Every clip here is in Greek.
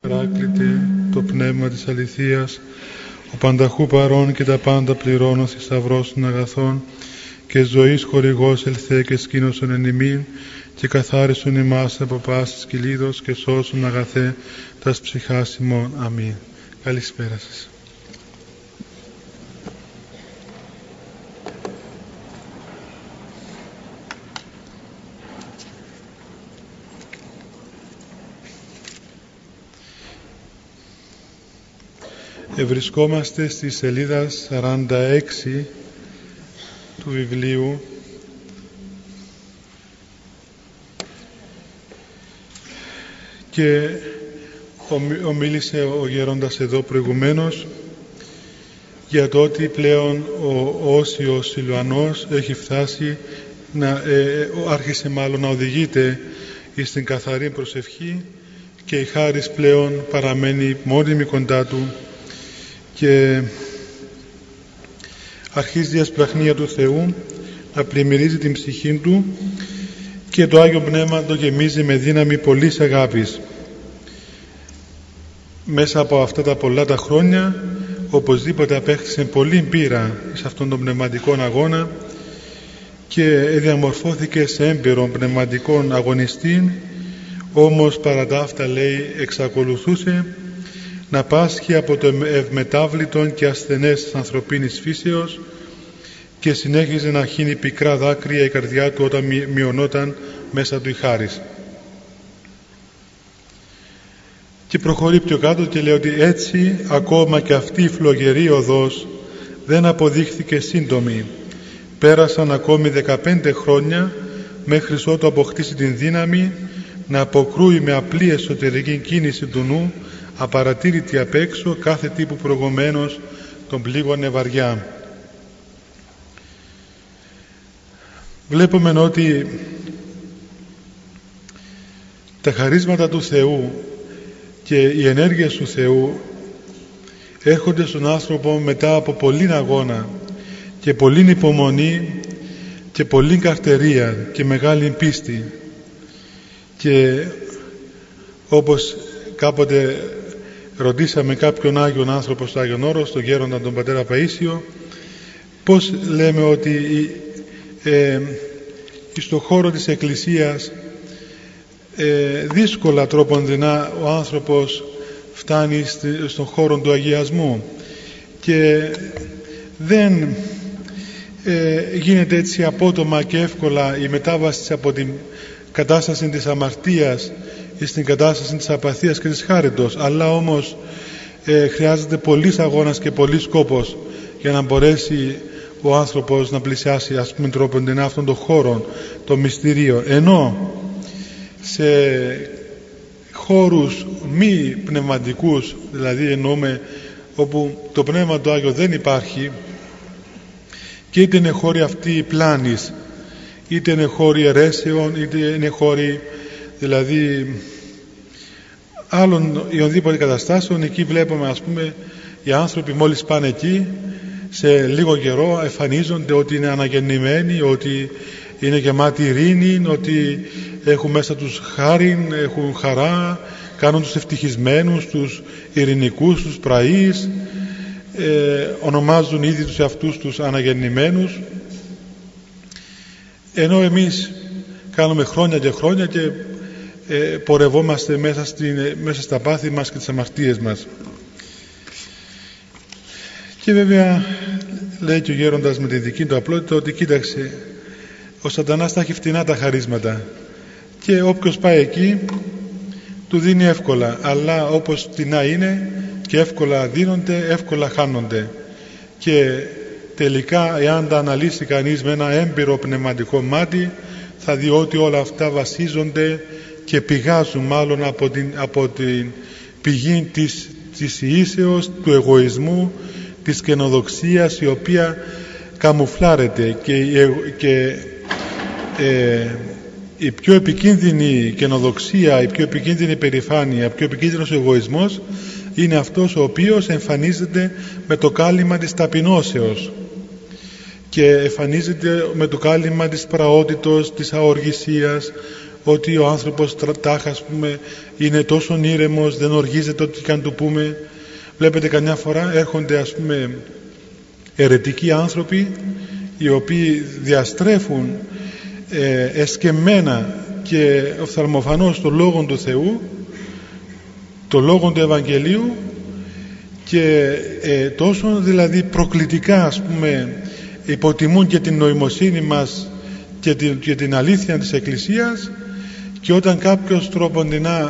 Παράκλητε το πνεύμα της αληθείας, ο πανταχού παρών και τα πάντα πληρώνω θησαυρός των αγαθών και ζωής χορηγός ελθέ και σκήνωσον εν ημίν και καθάρισον ημάς από πάσης κυλίδος και σώσον αγαθέ τας ψυχάς ημών. Αμήν. Καλησπέρα σας. Βρισκόμαστε στη σελίδα 46 του βιβλίου και ομίλησε ο γέροντας εδώ προηγουμένως για το ότι πλέον ο Όσιος Σιλουανός έχει φτάσει άρχισε μάλλον να οδηγείται στην καθαρή προσευχή και η χάρις πλέον παραμένει μόνιμη κοντά του και αρχίζει η ασπραχνία του Θεού να πλημμυρίζει την ψυχή του και το Άγιο Πνεύμα το γεμίζει με δύναμη πολλής αγάπης. Μέσα από αυτά τα πολλά τα χρόνια οπωσδήποτε απέκτησε πολλή πείρα σε αυτόν τον πνευματικό αγώνα και διαμορφώθηκε σε έμπειρο πνευματικών αγωνιστή, όμως παρά τα αυτά, λέει, εξακολουθούσε να πάσχει από το ευμετάβλητον και ασθενές της ανθρωπίνης φύσεως και συνέχιζε να χύνει πικρά δάκρυα η καρδιά του όταν μειωνόταν μέσα του η χάρις. Και προχωρεί πιο κάτω και λέει ότι έτσι ακόμα και αυτή η φλογερή οδός δεν αποδείχθηκε σύντομη. Πέρασαν ακόμη 15 χρόνια μέχρι ότου αποκτήσει την δύναμη να αποκρούει με απλή εσωτερική κίνηση του νου απαρατήρητη απ' έξω κάθε τι που προηγουμένως τον πλήγωνε βαριά. Βλέπουμε ότι τα χαρίσματα του Θεού και οι ενέργειες του Θεού έρχονται στον άνθρωπο μετά από πολλήν αγώνα και πολλήν υπομονή και πολλήν καρτερία και μεγάλη πίστη. Και όπως κάποτε ρωτήσαμε κάποιον Άγιον άνθρωπο στο Άγιον Όρος, τον γέροντα τον πατέρα Παΐσιο, πώς λέμε ότι στον χώρο της Εκκλησίας δύσκολα τρόπονδινά ο άνθρωπος φτάνει στον χώρο του αγιασμού και δεν γίνεται έτσι απότομα και εύκολα η μετάβαση από την κατάσταση της αμαρτίας στην κατάσταση της απαθίας και της χάριτος, αλλά όμως χρειάζεται πολύς αγώνας και πολύς σκόπος για να μπορέσει ο άνθρωπος να πλησιάσει, ας πούμε, τρόπον αυτόν τον χώρο, το μυστήριο. Ενώ σε χώρους μη πνευματικούς, δηλαδή εννοούμε όπου το Πνεύμα του Άγιο δεν υπάρχει, και είτε είναι χώροι αυτοί πλάνης, είτε είναι χώροι αιρέσεων, είτε είναι χώροι δηλαδή άλλων οποιονδήποτε καταστάσεων, εκεί βλέπουμε, ας πούμε, οι άνθρωποι μόλις πάνε εκεί σε λίγο καιρό εμφανίζονται ότι είναι αναγεννημένοι, ότι είναι γεμάτοι ειρήνη, ότι έχουν μέσα τους χάριν, έχουν χαρά, κάνουν τους ευτυχισμένους, τους ειρηνικούς, τους πραείς, ονομάζουν ήδη τους εαυτούς τους αναγεννημένους, ενώ εμείς κάνουμε χρόνια και χρόνια και πορευόμαστε μέσα στα πάθη μας και τις αμαρτίες μας. Και βέβαια λέει και ο γέροντας με τη δική του απλότητα ότι κοίταξε, ο σατανάς τα έχει φτηνά τα χαρίσματα και όποιος πάει εκεί του δίνει εύκολα, αλλά όπως φτηνά είναι και εύκολα δίνονται, εύκολα χάνονται. Και τελικά, εάν τα αναλύσει κανείς με ένα έμπειρο πνευματικό μάτι, θα δει ότι όλα αυτά βασίζονται και πηγάζουν μάλλον από την πηγή της ιήσεως, του εγωισμού, της καινοδοξίας, η οποία καμουφλάρεται και η πιο επικίνδυνη καινοδοξία, η πιο επικίνδυνη περηφάνεια, ο πιο επικίνδυνος εγωισμός είναι αυτός ο οποίος εμφανίζεται με το κάλυμα της ταπεινώσεως και εμφανίζεται με το κάλυμα της πραότητος, της αοργησίας, ότι ο άνθρωπος τάχα, ας πούμε, είναι τόσο ήρεμος, δεν οργίζεται ό,τι και αν του πούμε. Βλέπετε καμιά φορά έρχονται, ας πούμε, αιρετικοί άνθρωποι οι οποίοι διαστρέφουν εσκεμμένα και οφθαλμοφανώς το Λόγο του Θεού, το Λόγο του Ευαγγελίου, και τόσο δηλαδή προκλητικά, ας πούμε, υποτιμούν και την νοημοσύνη μας και την αλήθεια της Εκκλησίας, και όταν κάποιος τροποντινά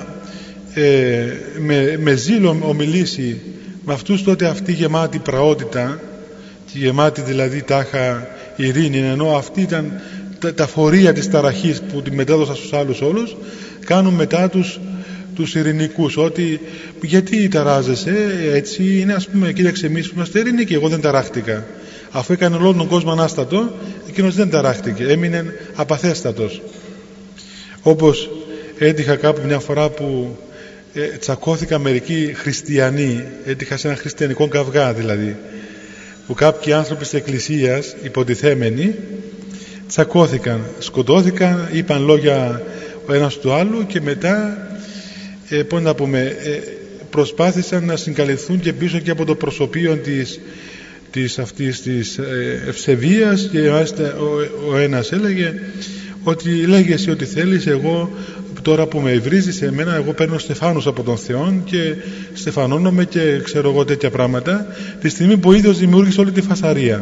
με ζήλο ομιλήσει με αυτούς, τότε αυτοί γεμάτοι πραότητα και γεμάτοι δηλαδή τάχα ειρήνη, ενώ αυτή ήταν τα φορεία της ταραχής που τη μετέδωσαν στους άλλους όλους, κάνουν μετά τους ειρηνικούς, ότι γιατί ταράζεσαι, έτσι είναι, ας πούμε, κοίταξε, εμείς που είμαστε ειρηνικοί, εγώ δεν ταράχτηκα. Αφού έκανε όλο τον κόσμο ανάστατο, εκείνος δεν ταράχτηκε, έμεινε απαθέστατος. Όπως έτυχα κάπου μια φορά που τσακώθηκα μερικοί χριστιανοί, έτυχα σε ένα χριστιανικό καυγά δηλαδή, που κάποιοι άνθρωποι της Εκκλησίας υποτιθέμενοι τσακώθηκαν, σκοτώθηκαν, είπαν λόγια ο ένας του άλλου, και μετά πώς να πούμε, προσπάθησαν να συγκαλυφθούν και πίσω και από το προσωπείο της ευσεβίας, και ο ένας έλεγε ότι λέγεσαι ό,τι θέλεις, εγώ τώρα που με υβρίζεις σε εμένα, εγώ παίρνω στεφάνους από τον Θεό και στεφανώνομαι και ξέρω εγώ τέτοια πράγματα, τη στιγμή που ο ίδιος δημιούργησε όλη τη φασαρία.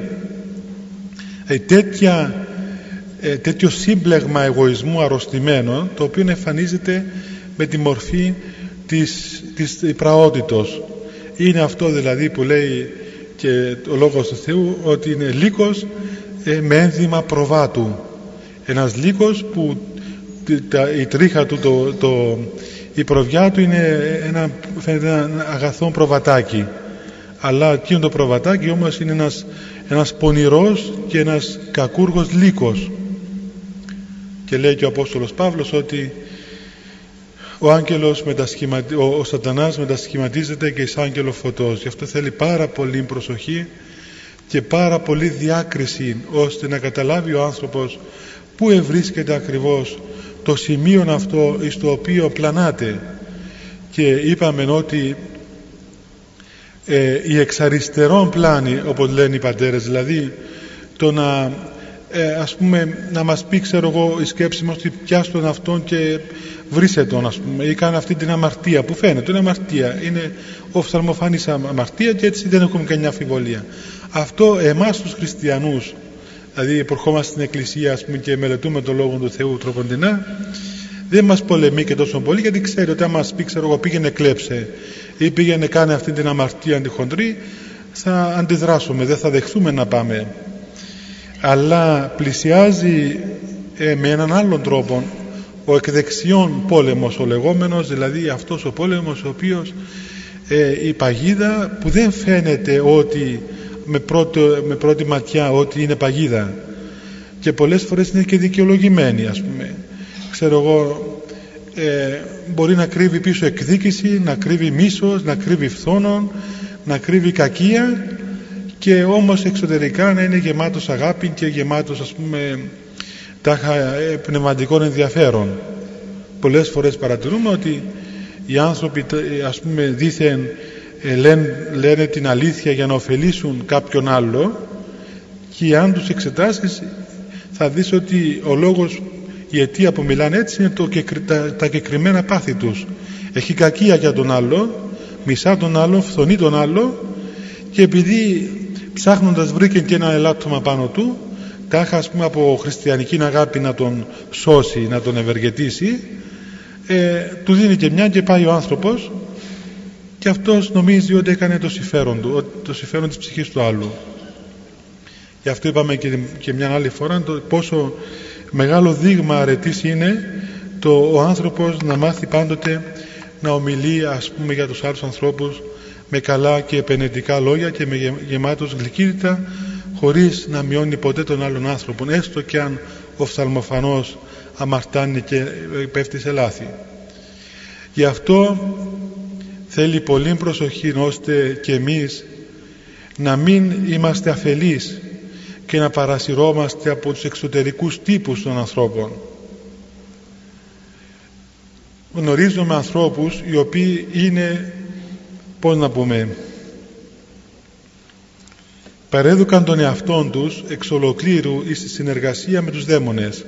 Τέτοιο σύμπλεγμα εγωισμού αρρωστημένο, το οποίο εμφανίζεται με τη μορφή της πραότητος. Είναι αυτό δηλαδή που λέει και ο Λόγος του Θεού, ότι είναι λύκος με ένδυμα προβάτου. Ένας λύκος που η τρίχα του, η προβιά του είναι φαίνεται ένα αγαθό προβατάκι, αλλά εκείνο το προβατάκι όμως είναι ένας πονηρός και ένας κακούργος λύκος. Και λέει και ο Απόστολος Παύλος ότι ο σατανάς μετασχηματίζεται και εις άγγελο φωτός. Γι' αυτό θέλει πάρα πολύ προσοχή και πάρα πολύ διάκριση, ώστε να καταλάβει ο άνθρωπος πού ευρίσκεται ακριβώς το σημείο αυτό εις το οποίο πλανάται. Και είπαμε ότι η εξαριστερόν πλάνη, όπως λένε οι πατέρες, δηλαδή το να ας πούμε να μας πει, ξέρω εγώ, η σκέψη μας ότι πιάσ' τον αυτόν και βρίσκε τον, ας πούμε, ή κάνει αυτή την αμαρτία που φαίνεται, είναι αμαρτία, είναι οφθαλμοφανής αμαρτία, και έτσι δεν έχουμε καμιά αμφιβολία. Αυτό εμάς τους χριστιανούς, δηλαδή που ερχόμαστε στην Εκκλησία, ας πούμε, και μελετούμε το Λόγο του Θεού τροποντινά, δεν μας πολεμεί και τόσο πολύ, γιατί ξέρει ότι αν μας πει, ξέρω εγώ, πήγαινε κλέψε ή πήγαινε κάνε αυτή την αμαρτία αντιχοντρή, θα αντιδράσουμε, δεν θα δεχθούμε να πάμε. Αλλά πλησιάζει με έναν άλλον τρόπο ο εκδεξιόν πόλεμος, ο λεγόμενος, δηλαδή αυτός ο πόλεμος ο οποίος η παγίδα που δεν φαίνεται ότι με πρώτη ματιά ότι είναι παγίδα, και πολλές φορές είναι και δικαιολογημένη, ας πούμε, ξέρω εγώ, μπορεί να κρύβει πίσω εκδίκηση, να κρύβει μίσος, να κρύβει φθόνον, να κρύβει κακία, και όμως εξωτερικά να είναι γεμάτος αγάπη και γεμάτος, ας πούμε, τάχα πνευματικών ενδιαφέρον. Πολλές φορές παρατηρούμε ότι οι άνθρωποι, ας πούμε, δήθεν λένε την αλήθεια για να ωφελήσουν κάποιον άλλο, και αν τους εξετάσεις θα δεις ότι ο λόγος, η αιτία που μιλάνε έτσι είναι τα κεκριμένα πάθη τους. Έχει κακία για τον άλλο, μισά τον άλλο, φθονεί τον άλλο, και επειδή ψάχνοντας βρήκε και ένα ελάττωμα πάνω του, τάχα, ας πούμε, από χριστιανική αγάπη να τον σώσει, να τον ευεργετήσει, του δίνει και μια, και πάει ο άνθρωπος, και αυτός νομίζει ότι έκανε το συμφέρον του, το συμφέρον της ψυχής του άλλου. Γι' αυτό είπαμε και μια άλλη φορά το πόσο μεγάλο δείγμα αρετής είναι ο άνθρωπος να μάθει πάντοτε να ομιλεί, ας πούμε, για τους άλλους ανθρώπους με καλά και επενετικά λόγια και με γεμάτος γλυκύτητα, χωρίς να μειώνει ποτέ τον άλλον άνθρωπο, έστω και αν οφθαλμοφανώς αμαρτάνει και πέφτει σε λάθη. Γι' αυτό θέλει πολύ προσοχή, ώστε και εμείς να μην είμαστε αφελείς και να παρασυρώμαστε από τους εξωτερικούς τύπους των ανθρώπων. γνωρίζουμε ανθρώπους οι οποίοι είναι, πώς να πούμε, παρέδωκαν τον εαυτόν τους εξ ολοκλήρου στη συνεργασία με τους δαίμονες,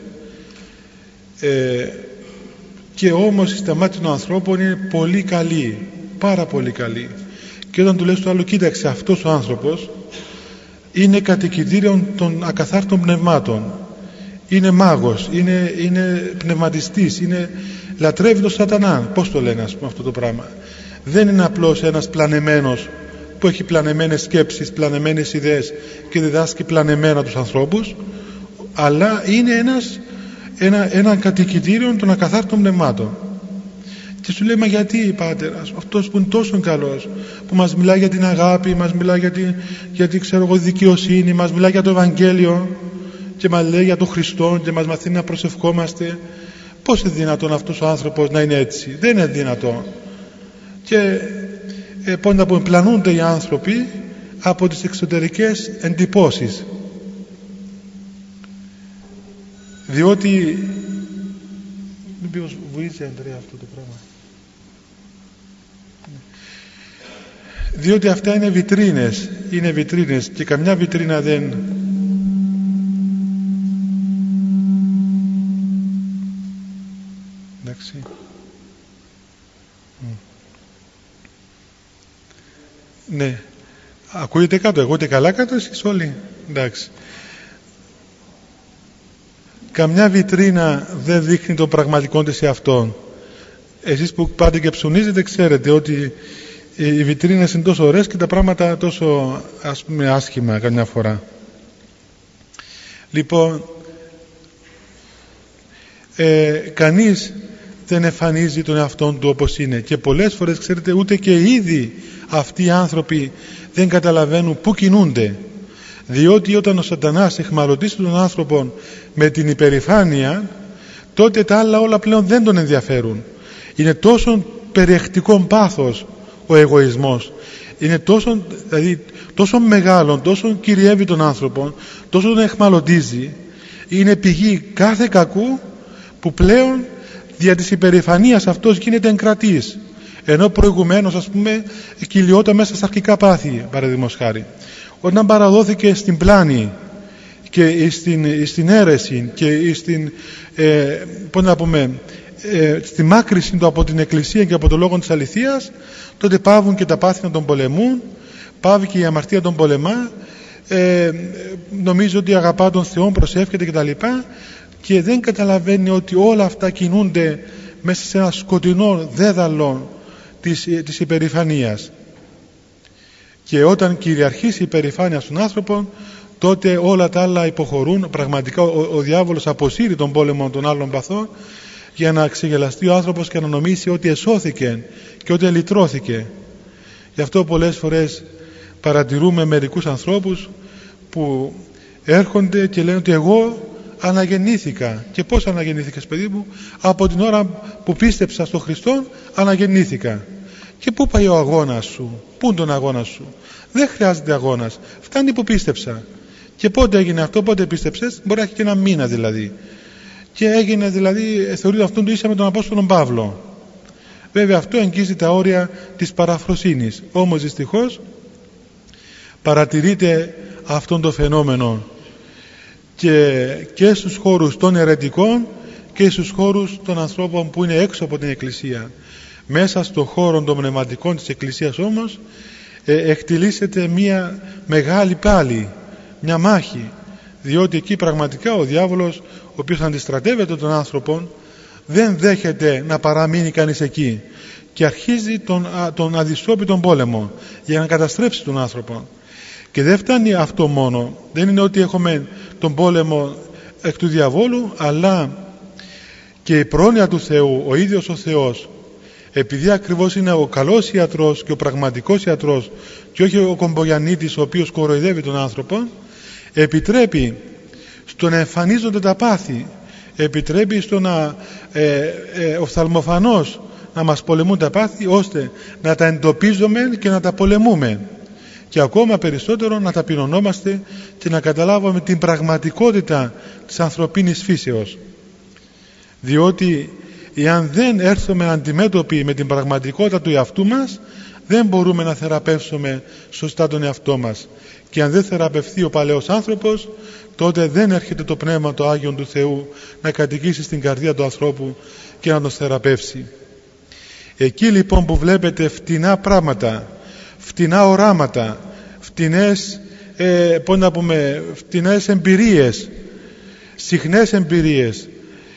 και όμως στα μάτια των ανθρώπων είναι πολύ καλή, πάρα πολύ καλή, και όταν του λες το άλλο, κοίταξε, αυτός ο άνθρωπος είναι κατοικητήριον των ακαθάρτων πνευμάτων, είναι μάγος, είναι πνευματιστής, λατρεύει τον σατανά, πώς το λένε, ας πούμε, αυτό το πράγμα. Δεν είναι απλώς ένας πλανεμένος που έχει πλανεμένες σκέψεις, πλανεμένες ιδέες και διδάσκει πλανεμένα τους ανθρώπους, αλλά είναι ένα κατοικητήριο των ακαθάρτων πνευμάτων. Και σου λέει, μα γιατί, Πάτερ, αυτός που είναι τόσο καλός, που μας μιλάει για την αγάπη, μας μιλάει για την δικαιοσύνη, μας μιλάει για το Ευαγγέλιο και μας λέει για τον Χριστό και μας μαθαίνει να προσευχόμαστε, πώς είναι δυνατόν αυτός ο άνθρωπος να είναι έτσι? Δεν είναι δυνατόν. Και πώς να πούμε, πλανούνται οι άνθρωποι από τις εξωτερικές εντυπώσεις, διότι μήπως βοήθησε, Ανδρέα, αυτό το πράγμα, διότι αυτά είναι βιτρίνες και καμιά βιτρίνα δεν εντάξει. Ναι, ακούγεται κάτω, εγώ είτε καλά κάτω, εσείς όλοι, εντάξει. Καμιά βιτρίνα δεν δείχνει τον πραγματικό της εαυτόν. Εσείς που πάτε και ψουνίζετε ξέρετε ότι οι βιτρίνες είναι τόσο ωραίες και τα πράγματα τόσο, ας πούμε, άσχημα καμιά φορά. Λοιπόν, κανείς δεν εμφανίζει τον εαυτόν του όπως είναι, και πολλές φορές, ξέρετε, ούτε και ήδη αυτοί οι άνθρωποι δεν καταλαβαίνουν πού κινούνται, διότι όταν ο σατανάς εχμαλωτήσει τον άνθρωπο με την υπερηφάνεια, τότε τα άλλα όλα πλέον δεν τον ενδιαφέρουν. Είναι τόσο περιεκτικό πάθος ο εγωισμός, είναι τόσο μεγάλο, τόσο κυριεύει τον άνθρωπο, τόσο τον εχμαλωτίζει, είναι πηγή κάθε κακού, που πλέον δια της υπερηφανίας αυτός γίνεται εγκρατής, ενώ προηγουμένως, ας πούμε, κυλιόταν μέσα στα αρχικά πάθη, παραδείγματος χάρη. Όταν παραδόθηκε στην πλάνη και στην αίρεση και στη μάκρυση του από την Εκκλησία και από το λόγο της αληθείας, τότε πάβουν και τα πάθη να τον πολεμούν, πάβει και η αμαρτία τον πολεμά, νομίζω ότι αγαπά τον Θεό, προσεύχεται κτλ. Και δεν καταλαβαίνει ότι όλα αυτά κινούνται μέσα σε ένα σκοτεινό δέδαλο της υπερηφανίας. Και όταν κυριαρχήσει η υπερηφάνεια στον άνθρωπο, τότε όλα τα άλλα υποχωρούν. Πραγματικά ο διάβολος αποσύρει τον πόλεμο των άλλων παθών για να ξεγελαστεί ο άνθρωπος και να νομίσει ότι εσώθηκε και ότι ελυτρώθηκε. Γι' αυτό πολλές φορές παρατηρούμε μερικούς ανθρώπους που έρχονται και λένε ότι εγώ αναγεννήθηκα. Και πώς αναγεννήθηκες, παιδί μου? Από την ώρα που πίστεψα στον Χριστό αναγεννήθηκα. Και πού πάει ο αγώνας σου? Πού είναι τον αγώνα σου? Δεν χρειάζεται αγώνας, φτάνει που πίστεψα. Και πότε έγινε αυτό? Πότε πίστεψες? Μπορεί να έχει και ένα μήνα δηλαδή. Και έγινε δηλαδή, θεωρείται αυτόν το ίσα με τον Απόστολο Παύλο. Βέβαια αυτό εγγύζει τα όρια της παραφροσύνης. Όμως δυστυχώς παρατηρείται αυτόν το φαινόμενο και στους χώρους των αιρετικών και στους χώρους των ανθρώπων που είναι έξω από την Εκκλησία. Μέσα στον χώρο των πνευματικών της Εκκλησίας όμως εκτιλήσεται μια μεγάλη πάλι, μια μάχη, διότι εκεί πραγματικά ο διάβολος, ο οποίος αντιστρατεύεται τον άνθρωπο, δεν δέχεται να παραμείνει κανείς εκεί και αρχίζει τον αδυσόπιτον πόλεμο για να καταστρέψει τον άνθρωπο. Και δεν φτάνει αυτό μόνο, δεν είναι ότι έχουμε τον πόλεμο εκ του διαβόλου, αλλά και η πρόνοια του Θεού, ο ίδιος ο Θεός, επειδή ακριβώς είναι ο καλός ιατρός και ο πραγματικός ιατρός και όχι ο κομπογιαννίτης ο οποίος κοροϊδεύει τον άνθρωπο, επιτρέπει στο να εμφανίζονται τα πάθη, επιτρέπει στο να οφθαλμοφανώς να μας πολεμούν τα πάθη, ώστε να τα εντοπίζουμε και να τα πολεμούμε, και ακόμα περισσότερο να ταπεινωνόμαστε και να καταλάβουμε την πραγματικότητα της ανθρωπίνης φύσεως, διότι Εάν δεν έρθουμε αντιμέτωποι με την πραγματικότητα του εαυτού μας, δεν μπορούμε να θεραπεύσουμε σωστά τον εαυτό μας. Και αν δεν θεραπευθεί ο παλαιός άνθρωπος, τότε δεν έρχεται το Πνεύμα το Άγιον του Θεού να κατοικήσει στην καρδία του ανθρώπου και να τον θεραπεύσει. Εκεί λοιπόν που βλέπετε φτηνά πράγματα, φτηνά οράματα, φτηνές εμπειρίες, συχνές εμπειρίες,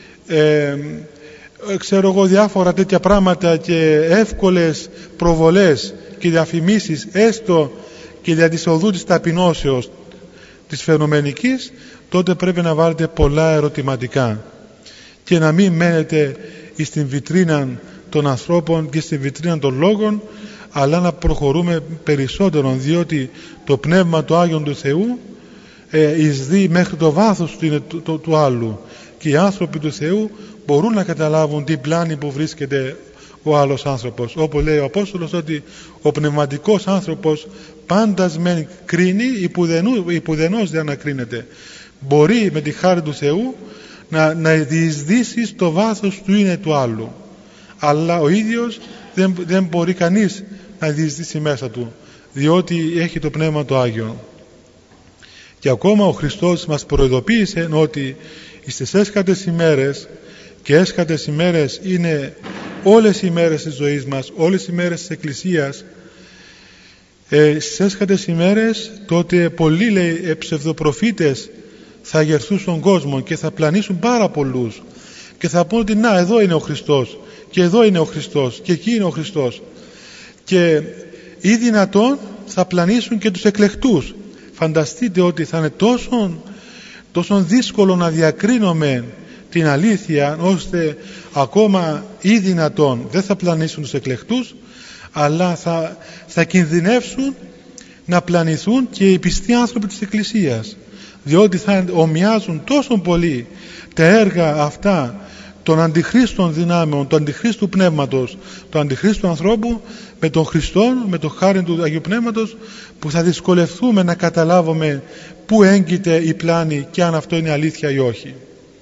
ξέρω εγώ, διάφορα τέτοια πράγματα και εύκολες προβολές και διαφημίσεις, έστω και για της οδού της ταπεινώσεως της φαινομενικής, τότε πρέπει να βάλετε πολλά ερωτηματικά και να μην μένετε στην βιτρίνα των ανθρώπων και στην βιτρίνα των λόγων, αλλά να προχωρούμε περισσότερο, διότι το Πνεύμα του Άγιον του Θεού εισδύει μέχρι το βάθος του άλλου, και οι άνθρωποι του Θεού μπορούν να καταλάβουν τι πλάνη που βρίσκεται ο άλλος άνθρωπος. Όπως λέει ο Απόστολος, ότι ο πνευματικός άνθρωπος πάντας μεν κρίνει, υπουδενός δεν ανακρίνεται. Μπορεί με τη χάρη του Θεού να διεισδύσει στο βάθος του είναι του άλλου, αλλά ο ίδιος δεν μπορεί κανείς να διεισδύσει μέσα του, διότι έχει το Πνεύμα το Άγιο. Και ακόμα ο Χριστός μας προειδοποίησε ότι στις έσχατες ημέρες, και έσχατες ημέρες είναι όλες οι ημέρες της ζωής μας, όλες οι ημέρες της Εκκλησίας, στις έσχατες ημέρες τότε πολλοί, λέει, ψευδοπροφήτες θα γερθούν στον κόσμο και θα πλανήσουν πάρα πολλούς και θα πούν ότι να, εδώ είναι ο Χριστός και εδώ είναι ο Χριστός και εκεί είναι ο Χριστός, και ή δυνατόν θα πλανήσουν και τους εκλεκτούς. Φανταστείτε ότι θα είναι τόσο δύσκολο να διακρίνουμε την αλήθεια, ώστε ακόμα ή δυνατόν δεν θα πλανήσουν τους εκλεκτούς, αλλά θα κινδυνεύσουν να πλανηθούν και οι πιστοί άνθρωποι της Εκκλησίας, διότι θα ομοιάζουν τόσο πολύ τα έργα αυτά των αντιχρίστων δυνάμεων, του αντιχρίστου πνεύματος, του αντιχρίστου ανθρώπου με τον Χριστό, με το χάριν του Αγίου Πνεύματος, που θα δυσκολευτούμε να καταλάβουμε πού έγκυται η πλάνη και αν αυτό είναι αλήθεια ή όχι.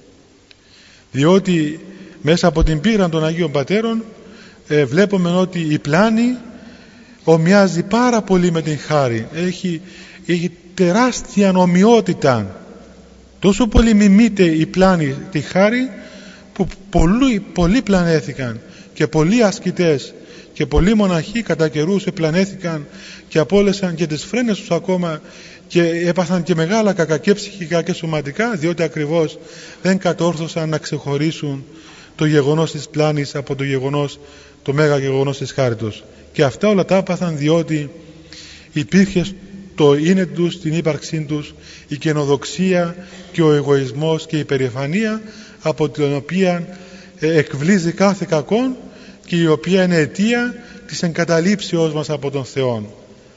Διότι μέσα από την πείρα των Αγίων Πατέρων βλέπουμε ότι η πλάνη ομοιάζει πάρα πολύ με την χάρη, έχει τεράστια ομοιότητα, τόσο πολύ μιμείται η πλάνη τη χάρη, που πολλοί πλανέθηκαν και πολλοί ασκητές και πολλοί μοναχοί κατά καιρούς επλανέθηκαν και απόλεσαν και τις φρένες τους ακόμα και έπαθαν και μεγάλα κακά και ψυχικά και σωματικά, διότι ακριβώς δεν κατόρθωσαν να ξεχωρίσουν το γεγονός της πλάνης από το μέγα γεγονός της χάριτος. Και αυτά όλα τα έπαθαν διότι υπήρχε το είναι τους, την ύπαρξή τους, η καινοδοξία και ο εγωισμός και η περηφανία, από την οποία εκβλίζει κάθε κακόν και η οποία είναι αιτία της εγκαταλείψεως μας από τον Θεό.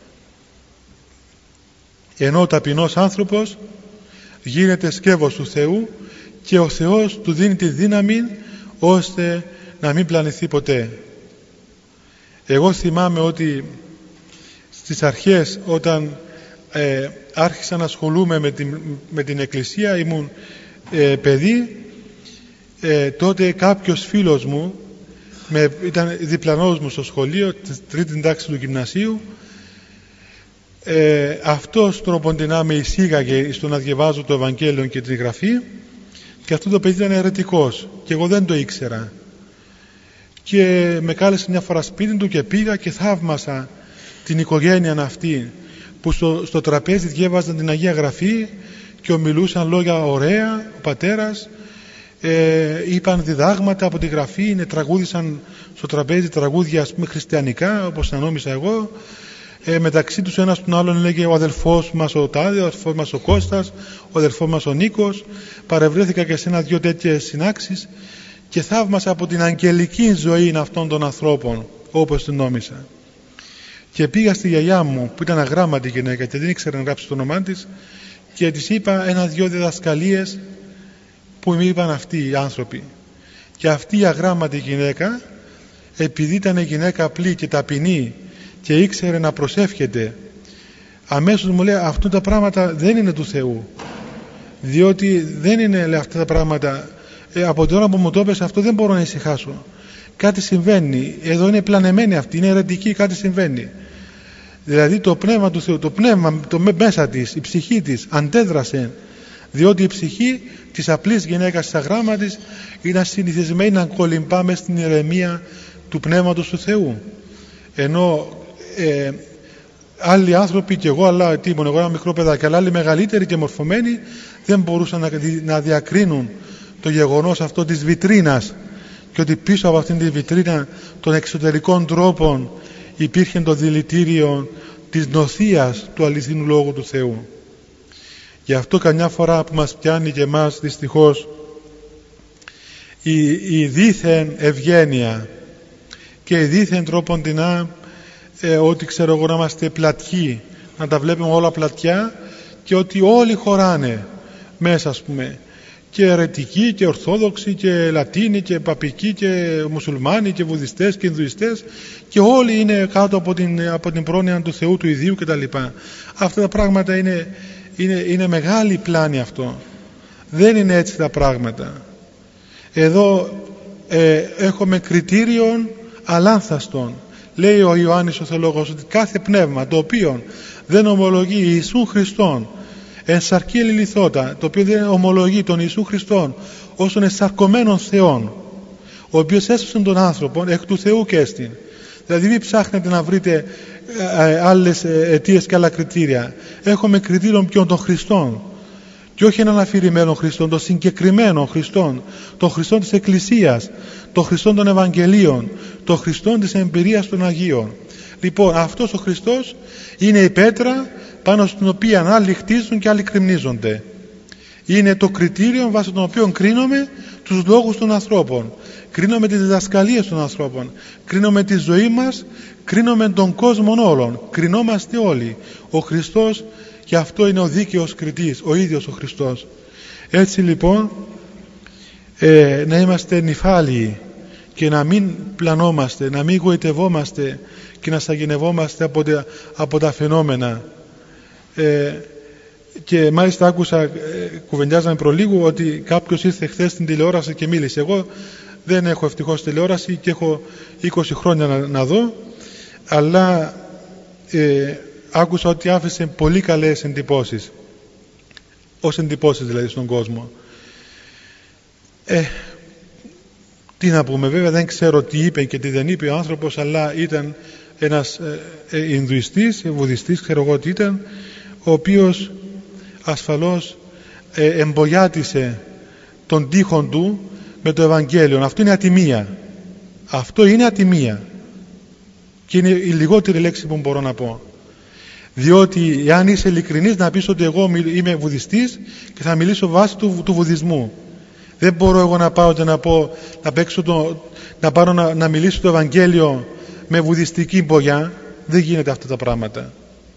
Ενώ ο ταπεινός άνθρωπος γίνεται σκεύος του Θεού και ο Θεός του δίνει τη δύναμη ώστε να μην πλανηθεί ποτέ. Εγώ θυμάμαι ότι στις αρχές, όταν άρχισα να ασχολούμαι με την Εκκλησία, ήμουν παιδί, τότε κάποιος φίλος μου ήταν διπλανός μου στο σχολείο, τη τρίτη τάξη του γυμνασίου, αυτός τροποντινά με εισήγαγε στο να διαβάζω το Ευαγγέλιο και τη Γραφή, και αυτό το παιδί ήταν αιρετικός και εγώ δεν το ήξερα, και με κάλεσε μια φορά σπίτι του και πήγα και θαύμασα την οικογένεια αυτή που στο τραπέζι διέβαζαν την Αγία Γραφή και ομιλούσαν λόγια ωραία. Ο πατέρας είπαν διδάγματα από τη Γραφή, τραγούδισαν στο τραπέζι τραγούδια, ας πούμε, χριστιανικά, όπως τα νόμιζα εγώ. Μεταξύ τους ένας τον άλλον έλεγε ο αδελφός μας ο Τάδε, ο αδελφός μας ο Κώστας, ο αδελφός μας ο Νίκος. Παρευρέθηκα και σε ένα-δυο τέτοιες συνάξεις και θαύμασα από την αγγελική ζωή αυτών των ανθρώπων, όπως την νόμιζα. Και πήγα στη γιαγιά μου, που ήταν αγράμματη γυναίκα και δεν ήξερε να γράψει το όνομά της, και της είπα ένα-δυο διδασκαλίες που μου είπαν αυτοί οι άνθρωποι. Και αυτή η αγράμματη γυναίκα, επειδή ήταν γυναίκα απλή και ταπεινή και ήξερε να προσεύχεται, αμέσως μου λέει, αυτά τα πράγματα δεν είναι του Θεού, διότι δεν είναι, λέει, αυτά τα πράγματα από την ώρα που μου το έπεσε αυτό δεν μπορώ να ησυχάσω. Κάτι συμβαίνει, εδώ είναι πλανεμένη αυτή, είναι αιρετική, κάτι συμβαίνει. Δηλαδή το πνεύμα του Θεού, το πνεύμα μέσα της, η ψυχή της αντέδρασε, διότι η ψυχή της απλής γυναίκας της αγράμματης είναι συνηθισμένη να κολυμπά μες στην ηρεμία του πνεύματος του Θεού. Ενώ άλλοι άνθρωποι και εγώ, αλλά εγώ ένα μικρό παιδάκι, αλλά άλλοι μεγαλύτεροι και μορφωμένοι δεν μπορούσαν να διακρίνουν το γεγονός αυτό της βιτρίνας, και ότι πίσω από αυτήν τη βιτρίνα των εξωτερικών τρόπων υπήρχε το δηλητήριο της νοθείας του αληθινού Λόγου του Θεού. Γι' αυτό καμιά φορά που μας πιάνει και εμάς δυστυχώς η δίθεν ευγένεια και η δίθεν τρόποντινά ότι ξέρω εγώ να είμαστε πλατιοί, να τα βλέπουμε όλα πλατιά και ότι όλοι χωράνε μέσα, ας πούμε, και αιρετικοί και ορθόδοξοι και λατίνοι και παπικοί και μουσουλμάνοι και βουδιστές και Ινδουιστές, και όλοι είναι κάτω από την πρόνοια του Θεού του Ιδίου κτλ. Αυτά τα πράγματα είναι μεγάλη πλάνη αυτό. Δεν είναι έτσι τα πράγματα. Εδώ έχουμε κριτήριον αλάνθαστον. Λέει ο Ιωάννης ο Θεολόγος ότι κάθε πνεύμα το οποίο δεν ομολογεί Ιησούν Χριστόν εν σαρκή ελιλιθώτα, το οποίο δεν ομολογεί τον Ιησού Χριστόν ως τον εσαρκωμένον Θεόν, ο οποίος έσωσε τον άνθρωπο εκ του Θεού και έστιν. Δηλαδή μην ψάχνετε να βρείτε άλλες αιτίες και άλλα κριτήρια. Έχουμε κριτήριον ποιον? Των Χριστών, και όχι έναν αφηρημένο Χριστόν, των συγκεκριμένων Χριστών, των Χριστών της Εκκλησίας, των Χριστών των Ευαγγελίων, των Χριστών της εμπειρίας των Αγίων. Λοιπόν, αυτός ο Χριστός είναι η πέτρα πάνω στην οποία άλλοι χτίζουν και άλλοι κρυμνίζονται. Είναι το κριτήριο βάσει των οποίων κρίνουμε τους λόγους των ανθρώπων, κρίνουμε τις διδασκαλίες των ανθρώπων, κρίνουμε τη ζωή μας, κρίνουμε τον κόσμο όλων, κρινόμαστε όλοι. Ο Χριστός, και αυτό είναι ο δίκαιος κριτής, ο ίδιος ο Χριστός. Έτσι λοιπόν να είμαστε νηφάλιοι και να μην πλανόμαστε, να μην γοητευόμαστε και να σαγηνευόμαστε από τα φαινόμενα. Και μάλιστα άκουσα, κουβεντιάζαμε προλίγου, ότι κάποιος ήρθε χθες στην τηλεόραση και μίλησε. Εγώ δεν έχω ευτυχώς τηλεόραση και έχω 20 χρόνια να δω, αλλά άκουσα ότι άφησε πολύ καλές εντυπώσεις, ως εντυπώσεις δηλαδή στον κόσμο. Τι να πούμε, βέβαια δεν ξέρω τι είπε και τι δεν είπε ο άνθρωπος, αλλά ήταν ένας Ινδουιστής, βουδιστής, ξέρω εγώ τι ήταν, ο οποίος ασφαλώς εμπογιάτισε τον τείχον του με το Ευαγγέλιο. Αυτό είναι ατιμία. Αυτό είναι ατιμία. Και είναι η λιγότερη λέξη που μπορώ να πω. Διότι αν είσαι ειλικρινής να πεις ότι εγώ είμαι βουδιστής και θα μιλήσω βάσει του βουδισμού. Δεν μπορώ εγώ να πάω και να μιλήσω το Ευαγγέλιο με βουδιστική μπογιά. Δεν γίνεται αυτά τα πράγματα.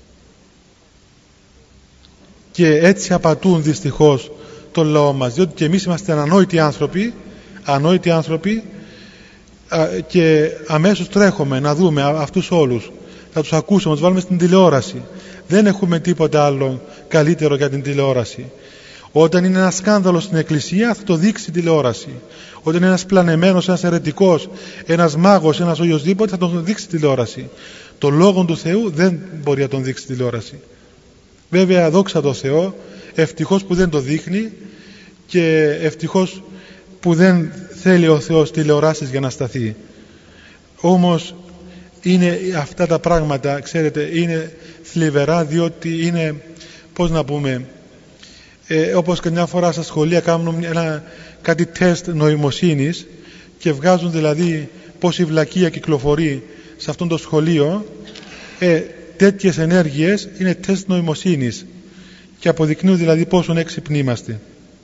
Και έτσι απατούν δυστυχώς τον λαό μας, διότι και εμείς είμαστε ανόητοι άνθρωποι και αμέσως τρέχουμε να δούμε αυτούς όλους, να τους ακούσουμε, να τους βάλουμε στην τηλεόραση. Δεν έχουμε τίποτα άλλο καλύτερο για την τηλεόραση. Όταν είναι ένα σκάνδαλο στην Εκκλησία θα το δείξει η τηλεόραση. Όταν είναι ένας πλανεμένος, ένας αιρετικός, ένας μάγος, ένας οποιοσδήποτε, θα τον δείξει η τηλεόραση. Το Λόγο του Θεού δεν μπορεί να τον δείξει η τηλεόραση. Βέβαια δόξα τω Θεώ, ευτυχώς που δεν το δείχνει και ευτυχώς που δεν θέλει ο Θεός τηλεοράσεις για να σταθεί. Όμως είναι αυτά τα πράγματα, ξέρετε, είναι θλιβερά, διότι είναι, πώς να πούμε, όπως καμιά φορά στα σχολεία κάνουν κάτι τεστ νοημοσύνης και βγάζουν δηλαδή πόση βλακεία κυκλοφορεί σε αυτό το σχολείο. Τέτοιες ενέργειες είναι τεστ νοημοσύνης και αποδεικνύουν δηλαδή πόσο έξυπνοι είμαστε.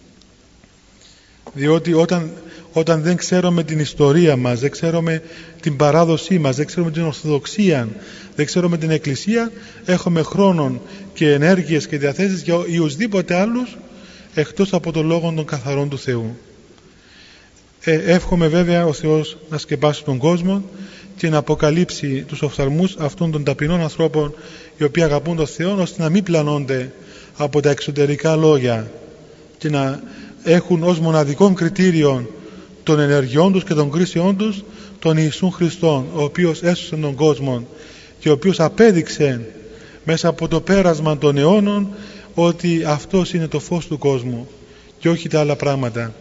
Διότι όταν δεν ξέρουμε την ιστορία μας, δεν ξέρουμε την παράδοσή μας, δεν ξέρουμε την Ορθοδοξία, δεν ξέρουμε την Εκκλησία, έχουμε χρόνων και ενέργειες και διαθέσεις για οποιουσδήποτε άλλους εκτός από το λόγο των καθαρών του Θεού. Εύχομαι βέβαια ο Θεός να σκεπάσει τον κόσμο και να αποκαλύψει τους οφθαλμούς αυτών των ταπεινών ανθρώπων οι οποίοι αγαπούν τον Θεό, ώστε να μην πλανώνται από τα εξωτερικά λόγια και να έχουν ως μοναδικό κριτήριο των ενεργειών τους και των κρίσεών τους τον Ιησούν Χριστόν, ο οποίος έσωσε τον κόσμο και ο οποίος απέδειξε μέσα από το πέρασμα των αιώνων ότι αυτός είναι το φως του κόσμου και όχι τα άλλα πράγματα.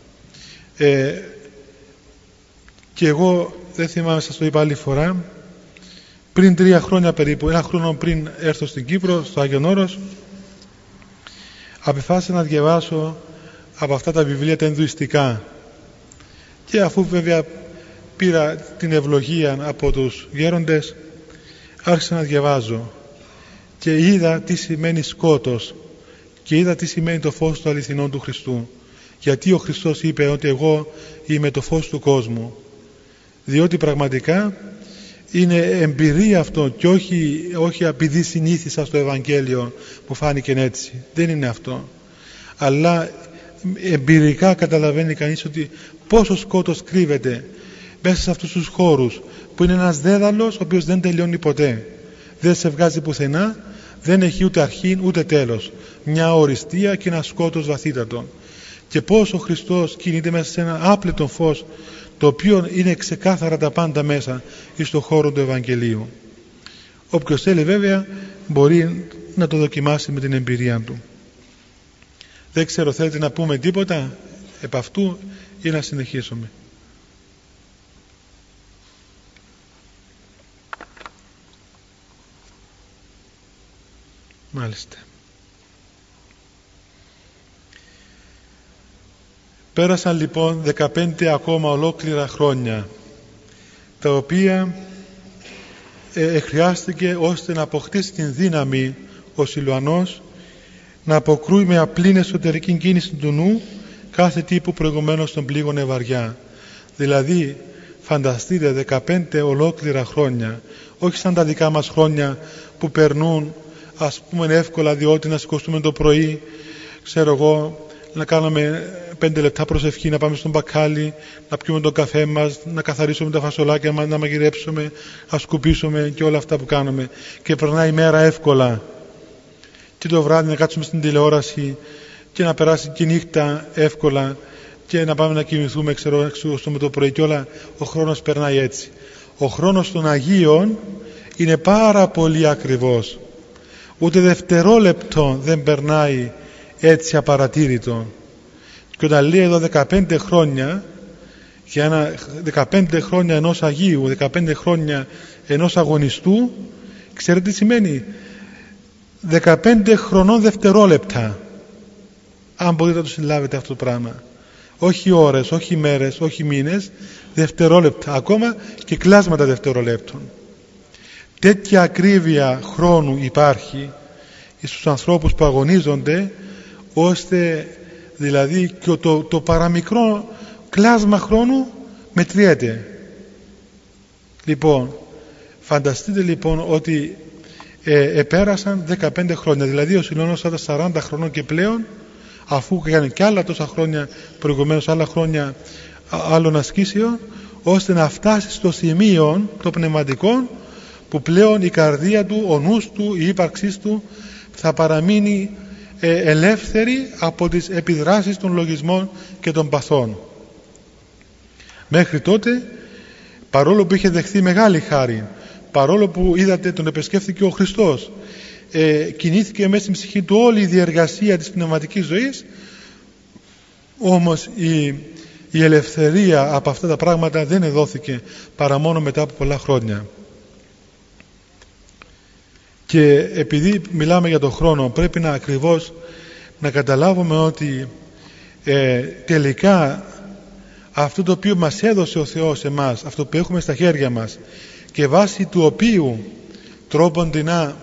Και εγώ δεν θυμάμαι, σας το είπα άλλη φορά, πριν 3 χρόνια περίπου, 1 χρόνο πριν έρθω στην Κύπρο, στο Άγιον Όρος, αποφάσισα να διαβάσω από αυτά τα βιβλία τα ενδουιστικά, και αφού βέβαια πήρα την ευλογία από τους γέροντες, άρχισα να διαβάζω και είδα τι σημαίνει σκότος και είδα τι σημαίνει το φως του αληθινών του Χριστού, γιατί ο Χριστός είπε ότι εγώ είμαι το φως του κόσμου, διότι πραγματικά είναι εμπειρία αυτό και όχι επειδή συνήθισα στο Ευαγγέλιο που φάνηκε έτσι, δεν είναι αυτό, αλλά εμπειρικά καταλαβαίνει κανείς ότι πόσο σκότος κρύβεται μέσα σε αυτούς τους χώρους, που είναι ένας δέδαλος ο οποίος δεν τελειώνει ποτέ, δεν σε βγάζει πουθενά, δεν έχει ούτε αρχή ούτε τέλος, μια οριστία και ένα σκότος βαθύτατο, και πόσο ο Χριστός κινείται μέσα σε ένα άπλετο φως, το οποίο είναι ξεκάθαρα τα πάντα μέσα στον χώρο του Ευαγγελίου. Όποιος θέλει βέβαια μπορεί να το δοκιμάσει με την εμπειρία του. Δεν ξέρω, θέλετε να πούμε τίποτα επ' αυτού ή να συνεχίσουμε? Μάλιστα. Πέρασαν λοιπόν 15 ακόμα ολόκληρα χρόνια, τα οποία χρειάστηκε ώστε να αποκτήσει την δύναμη ο Σιλουανός να αποκρούει με απλή εσωτερική κίνηση του νου κάθε τι που προηγουμένως τον πλήγωνε βαριά. Δηλαδή φανταστείτε 15 ολόκληρα χρόνια, όχι σαν τα δικά μας χρόνια που περνούν ας πούμε εύκολα, διότι να σηκωστούμε το πρωί, ξέρω εγώ, να κάνουμε 5 λεπτά προσευχή, να πάμε στον μπακάλι, να πιούμε τον καφέ μας, να καθαρίσουμε τα φασολάκια μας, να μαγειρέψουμε, να σκουπίσουμε και όλα αυτά που κάνουμε, και περνάει η μέρα εύκολα, και το βράδυ να κάτσουμε στην τηλεόραση και να περάσει και η νύχτα εύκολα και να πάμε να κοιμηθούμε, ξέρω, να σηκωστούμε το πρωί, και όλα ο χρόνος περνάει έτσι. Ο χρόνος των Αγίων είναι πάρα πολύ ακριβώς, ούτε δευτερόλεπτο δεν περνάει έτσι απαρατήρητο. Και όταν λέει εδώ 15 χρόνια, για 15 χρόνια ενός Αγίου, 15 χρόνια ενός αγωνιστού, ξέρετε τι σημαίνει? 15 χρονών δευτερόλεπτα, αν μπορείτε να το συλλάβετε αυτό το πράγμα. Όχι ώρες, όχι μέρες, όχι μήνες, δευτερόλεπτα, ακόμα και κλάσματα δευτερολέπτων. Τέτοια ακρίβεια χρόνου υπάρχει στους ανθρώπους που αγωνίζονται, ώστε δηλαδή και το παραμικρό κλάσμα χρόνου μετριέται. Λοιπόν, φανταστείτε λοιπόν ότι επέρασαν 15 χρόνια, δηλαδή ο Σιλουανός ήταν 40 χρονών και πλέον, αφού έκανε και άλλα τόσα χρόνια προηγουμένως, άλλα χρόνια άλλων ασκήσεων, ώστε να φτάσει στο σημείο το πνευματικό που πλέον η καρδία του, ο νους του, η ύπαρξής του θα παραμείνει ελεύθερη από τις επιδράσεις των λογισμών και των παθών. Μέχρι τότε, παρόλο που είχε δεχθεί μεγάλη χάρη, παρόλο που είδατε τον επισκέφθηκε ο Χριστός, κινήθηκε μέσα στην ψυχή του όλη η διεργασία της πνευματικής ζωής, όμως η ελευθερία από αυτά τα πράγματα δεν εδόθηκε παρά μόνο μετά από πολλά χρόνια. Και επειδή μιλάμε για τον χρόνο, πρέπει να ακριβώς να καταλάβουμε ότι τελικά αυτό το οποίο μας έδωσε ο Θεός εμάς, αυτό που έχουμε στα χέρια μας και βάσει του οποίου τρόποντινά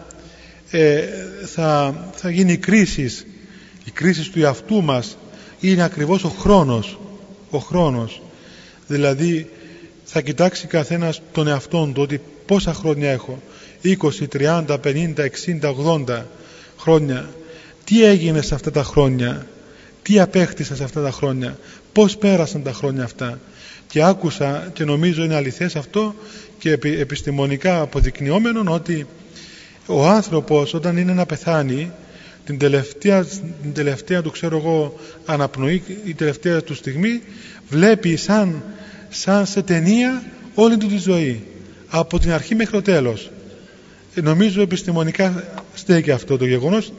θα γίνει η κρίση του εαυτού μας, είναι ακριβώς ο χρόνος. Δηλαδή θα κοιτάξει καθένας τον εαυτόν του, ότι πόσα χρόνια έχω, 20, 30, 50, 60, 80 χρόνια, τι έγινε σε αυτά τα χρόνια, τι απέκτησα σε αυτά τα χρόνια, πώς πέρασαν τα χρόνια αυτά. Και άκουσα και νομίζω είναι αληθές αυτό και επιστημονικά αποδεικνυόμενο, ότι ο άνθρωπος όταν είναι να πεθάνει, την τελευταία του, ξέρω εγώ, αναπνοή, η τελευταία του στιγμή, βλέπει σαν σε ταινία όλη του τη ζωή, από την αρχή μέχρι το τέλος. Νομίζω επιστημονικά στέκει αυτό το γεγονός,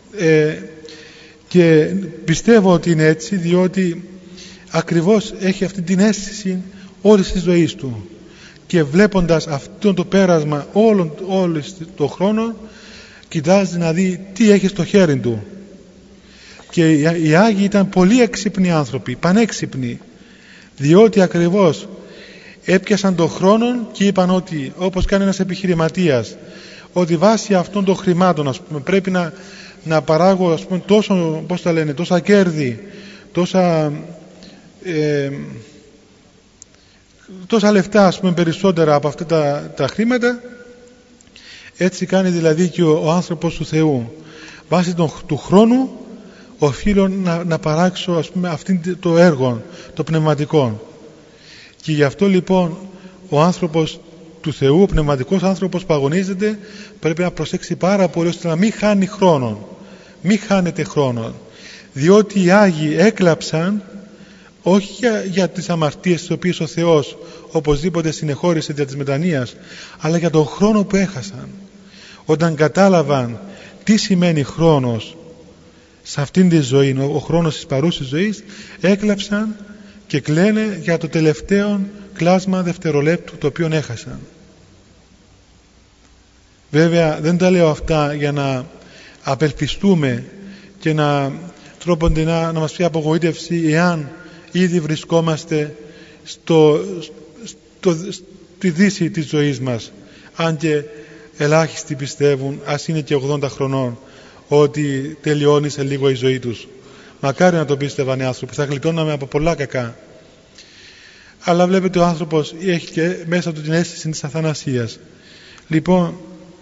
και πιστεύω ότι είναι έτσι, διότι ακριβώς έχει αυτή την αίσθηση όλης της ζωής του, και βλέποντας αυτό το πέρασμα όλων των χρόνων, κοιτάζει να δει τι έχει στο χέρι του. Και οι Άγιοι ήταν πολύ έξυπνοι άνθρωποι, πανέξυπνοι, διότι ακριβώς έπιασαν τον χρόνο και είπαν ότι, όπως κάνει ένας επιχειρηματίας, ότι βάσει αυτών των χρημάτων, ας πούμε, πρέπει να παράγω, ας πούμε, τόσα κέρδη, τόσα λεφτά, ας πούμε, περισσότερα από αυτά τα χρήματα. Έτσι κάνει δηλαδή και ο άνθρωπος του Θεού. Βάσει του χρόνου οφείλω να παράξω, ας πούμε, αυτήν το έργο, το πνευματικό. Και γι' αυτό λοιπόν ο άνθρωπος του Θεού, ο πνευματικός άνθρωπος που αγωνίζεται, πρέπει να προσέξει πάρα πολύ ώστε να μην χάνει χρόνο. Μην χάνετε χρόνο. Διότι οι Άγιοι έκλαψαν όχι για τις αμαρτίες τις οποίες ο Θεός οπωσδήποτε συνεχώρησε δια της μετανοίας, αλλά για τον χρόνο που έχασαν. Όταν κατάλαβαν τι σημαίνει χρόνος σε αυτήν τη ζωή, ο χρόνος της παρούσης ζωής, έκλαψαν και κλαίνε για το τελευταίο κλάσμα δευτερολέπτου το οποίο έχασαν. Βέβαια δεν τα λέω αυτά για να απελπιστούμε και να τρόπονται να μας πει απογοήτευση, εάν ήδη βρισκόμαστε στη δύση της ζωής μας, αν και ελάχιστοι πιστεύουν, ας είναι και 80 χρονών, ότι τελειώνει σε λίγο η ζωή τους. Μακάρι να το πίστευαν οι άνθρωποι, θα γλιτώναμε από πολλά κακά. Αλλά βλέπετε, ο άνθρωπος έχει και μέσα του την αίσθηση της αθανασίας. Λοιπόν,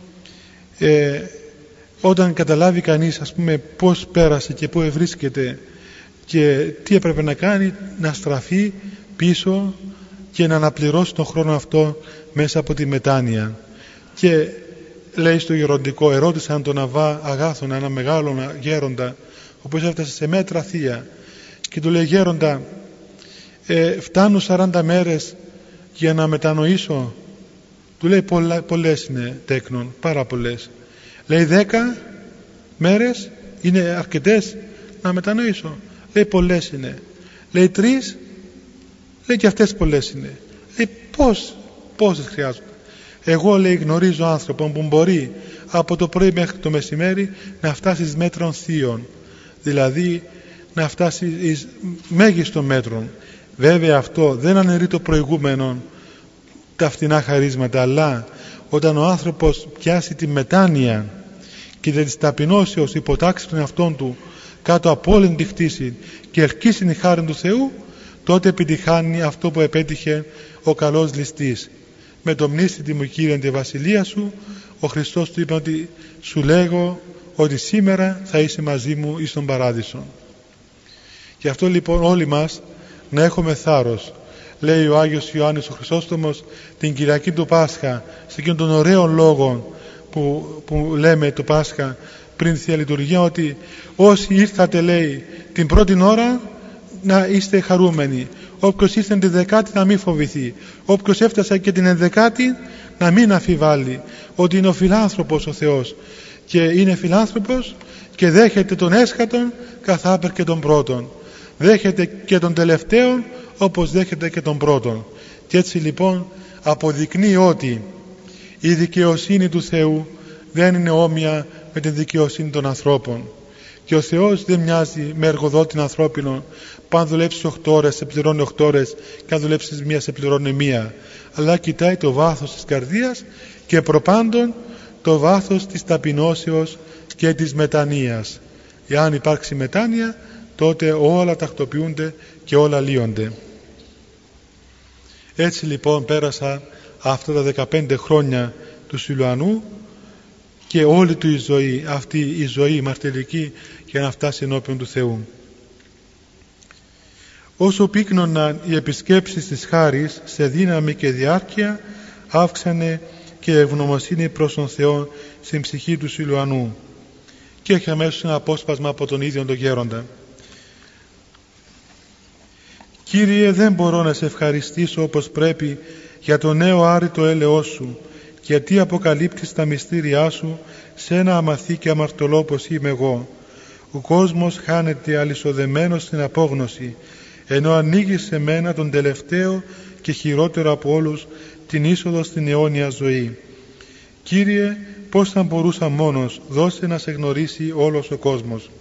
όταν καταλάβει κανείς, ας πούμε, πώς πέρασε και πού βρίσκεται και τι έπρεπε να κάνει, να στραφεί πίσω και να αναπληρώσει τον χρόνο αυτό μέσα από τη μετάνοια. Και λέει στο γεροντικό, ερώτησαν τον Αββά Αγάθωνα, ένα μεγάλο γέροντα, ο οποίος έφτασε σε μέτρα θεία, και του λέει, γέροντα, φτάνουν 40 μέρες για να μετανοήσω? Του λέει, πολλές είναι, τέκνον, πάρα πολλές. Λέει, 10 μέρες είναι αρκετές να μετανοήσω? Λέει, πολλές είναι. Λέει, 3? Λέει, και αυτές πολλές είναι. Λέει, πόσες χρειάζονται? Εγώ, λέει, γνωρίζω άνθρωπον που μπορεί από το πρωί μέχρι το μεσημέρι να φτάσει εις μέτρων θείων, δηλαδή να φτάσει εις μέγιστον μέτρων. Βέβαια αυτό δεν αναιρεί το προηγούμενο, τα φτηνά χαρίσματα, αλλά όταν ο άνθρωπος πιάσει τη μετάνοια και δεν της ταπεινώσεως υποτάξει τον εαυτόν του κάτω από όλη τη χτίση και ελκύσει τη χάρη του Θεού, τότε επιτυχάνει αυτό που επέτυχε ο καλός ληστής. Με το μνήσθητη μου, Κύριε, τη βασιλεία σου, ο Χριστός του είπε ότι σου λέγω ότι σήμερα θα είσαι μαζί μου εις τον παράδεισο. Γι' αυτό λοιπόν όλοι μας να έχουμε θάρρος. Λέει ο Άγιος Ιωάννης ο Χρυσόστομος την Κυριακή του Πάσχα, σε εκείνον των ωραίων λόγων που λέμε το Πάσχα πριν Θεία Λειτουργία, ότι όσοι ήρθατε, λέει, την πρώτη ώρα, να είστε χαρούμενοι. Όποιος ήρθε την δεκάτη να μην φοβηθεί. Όποιος έφτασε και την ενδεκάτη να μην αφιβάλλει ότι είναι ο φιλάνθρωπος ο Θεός, και είναι φιλάνθρωπος και δέχεται τον έσχατον καθάπερ και τον πρώτον. Δέχεται και τον τελευταίον όπως δέχεται και τον πρώτον. Και έτσι λοιπόν αποδεικνύει ότι η δικαιοσύνη του Θεού δεν είναι όμοια με τη δικαιοσύνη των ανθρώπων. Και ο Θεός δεν μοιάζει με εργοδότη ανθρώπινο που αν δουλέψεις 8 ώρες σε πληρώνει 8 ώρες και αν δουλέψεις 1 σε πληρώνει 1, αλλά κοιτάει το βάθος της καρδίας και προπάντων το βάθος της ταπεινώσεως και της μετανοίας. Εάν υπάρξει μετάνοια, τότε όλα τακτοποιούνται και όλα λύονται. Έτσι λοιπόν πέρασα αυτά τα 15 χρόνια του Σιλουανού και όλη του η ζωή, αυτή η ζωή μαρτυρική, για να φτάσει ενώπιον του Θεού. Όσο πύκνωναν οι επισκέψεις της χάρης σε δύναμη και διάρκεια, αύξανε και ευγνωμοσύνη προς τον Θεό στην ψυχή του Σιλουανού. και όχι αμέσως ένα απόσπασμα από τον ίδιο τον γέροντα. Κύριε, δεν μπορώ να σε ευχαριστήσω όπως πρέπει για το νέο άρρητο έλεος σου, γιατί αποκαλύπτεις τα μυστήριά σου σε ένα αμαθή και αμαρτωλό πως είμαι εγώ. Ο κόσμος χάνεται αλυσοδεμένος στην απόγνωση, ενώ ανοίγεις σε μένα τον τελευταίο και χειρότερο από όλους την είσοδο στην αιώνια ζωή. Κύριε, πώς θα μπορούσα μόνος, δώσε να σε γνωρίσει όλος ο κόσμος.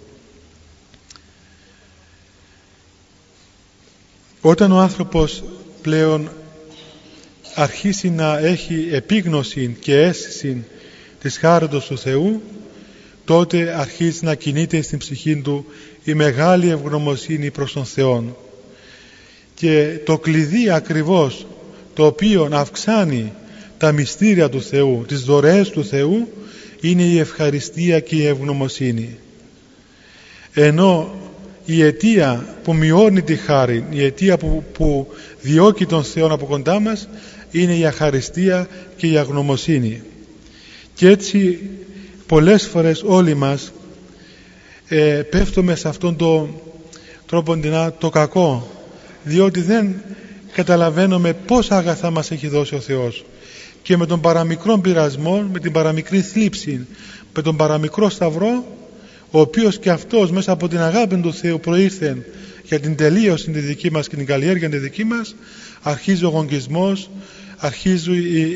Όταν ο άνθρωπος πλέον αρχίσει να έχει επίγνωση και αίσθηση της χάριτος του Θεού, τότε αρχίζει να κινείται στην ψυχή του η μεγάλη ευγνωμοσύνη προς τον Θεό. Και το κλειδί ακριβώς το οποίο αυξάνει τα μυστήρια του Θεού, τις δωρεές του Θεού, είναι η ευχαριστία και η ευγνωμοσύνη. Ενώ η αιτία που μειώνει τη χάρη, η αιτία που διώκει τον Θεό από κοντά μας, είναι η αχαριστία και η αγνωμοσύνη. Και έτσι πολλές φορές όλοι μας πέφτουμε σε αυτόν τον τρόπο το κακό, διότι δεν καταλαβαίνουμε πόσα αγαθά μας έχει δώσει ο Θεός, και με τον παραμικρό πειρασμό, με την παραμικρή θλίψη, με τον παραμικρό σταυρό, ο οποίος και αυτός μέσα από την αγάπη του Θεού προήρθε για την τελείωση τη δική μας και την καλλιέργεια τη δική μας, αρχίζει ο γονγκισμός, αρχίζει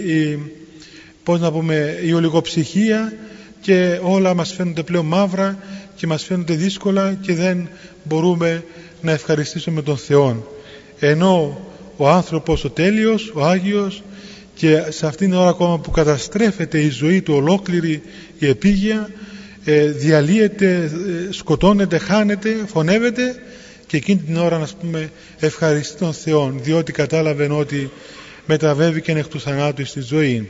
η ολιγοψυχία, και όλα μας φαίνονται πλέον μαύρα και μας φαίνονται δύσκολα και δεν μπορούμε να ευχαριστήσουμε τον Θεό. Ενώ ο άνθρωπος ο τέλειος, ο Άγιος, και σε αυτήν την ώρα ακόμα που καταστρέφεται η ζωή του ολόκληρη, η επίγεια, διαλύεται, σκοτώνεται, χάνεται, φωνεύεται, και εκείνη την ώρα να ευχαριστεί τον Θεό, διότι κατάλαβε ότι μεταβέβηκε εκ του θανάτου στη ζωή.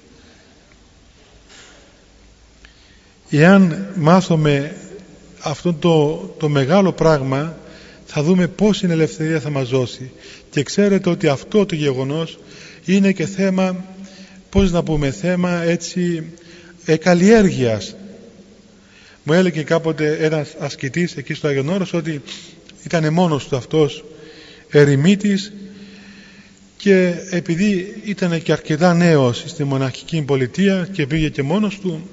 Εάν μάθουμε αυτό το μεγάλο πράγμα, θα δούμε πόση ελευθερία θα μας δώσει. Και ξέρετε ότι αυτό το γεγονός είναι και θέμα, θέμα έτσι καλλιέργειας. Μου έλεγε κάποτε ένας ασκητής εκεί στο Άγιον Όρος ότι ήταν μόνος του αυτός ερημίτης, και επειδή ήταν και αρκετά νέος στη μοναχική πολιτεία και πήγε και μόνος του,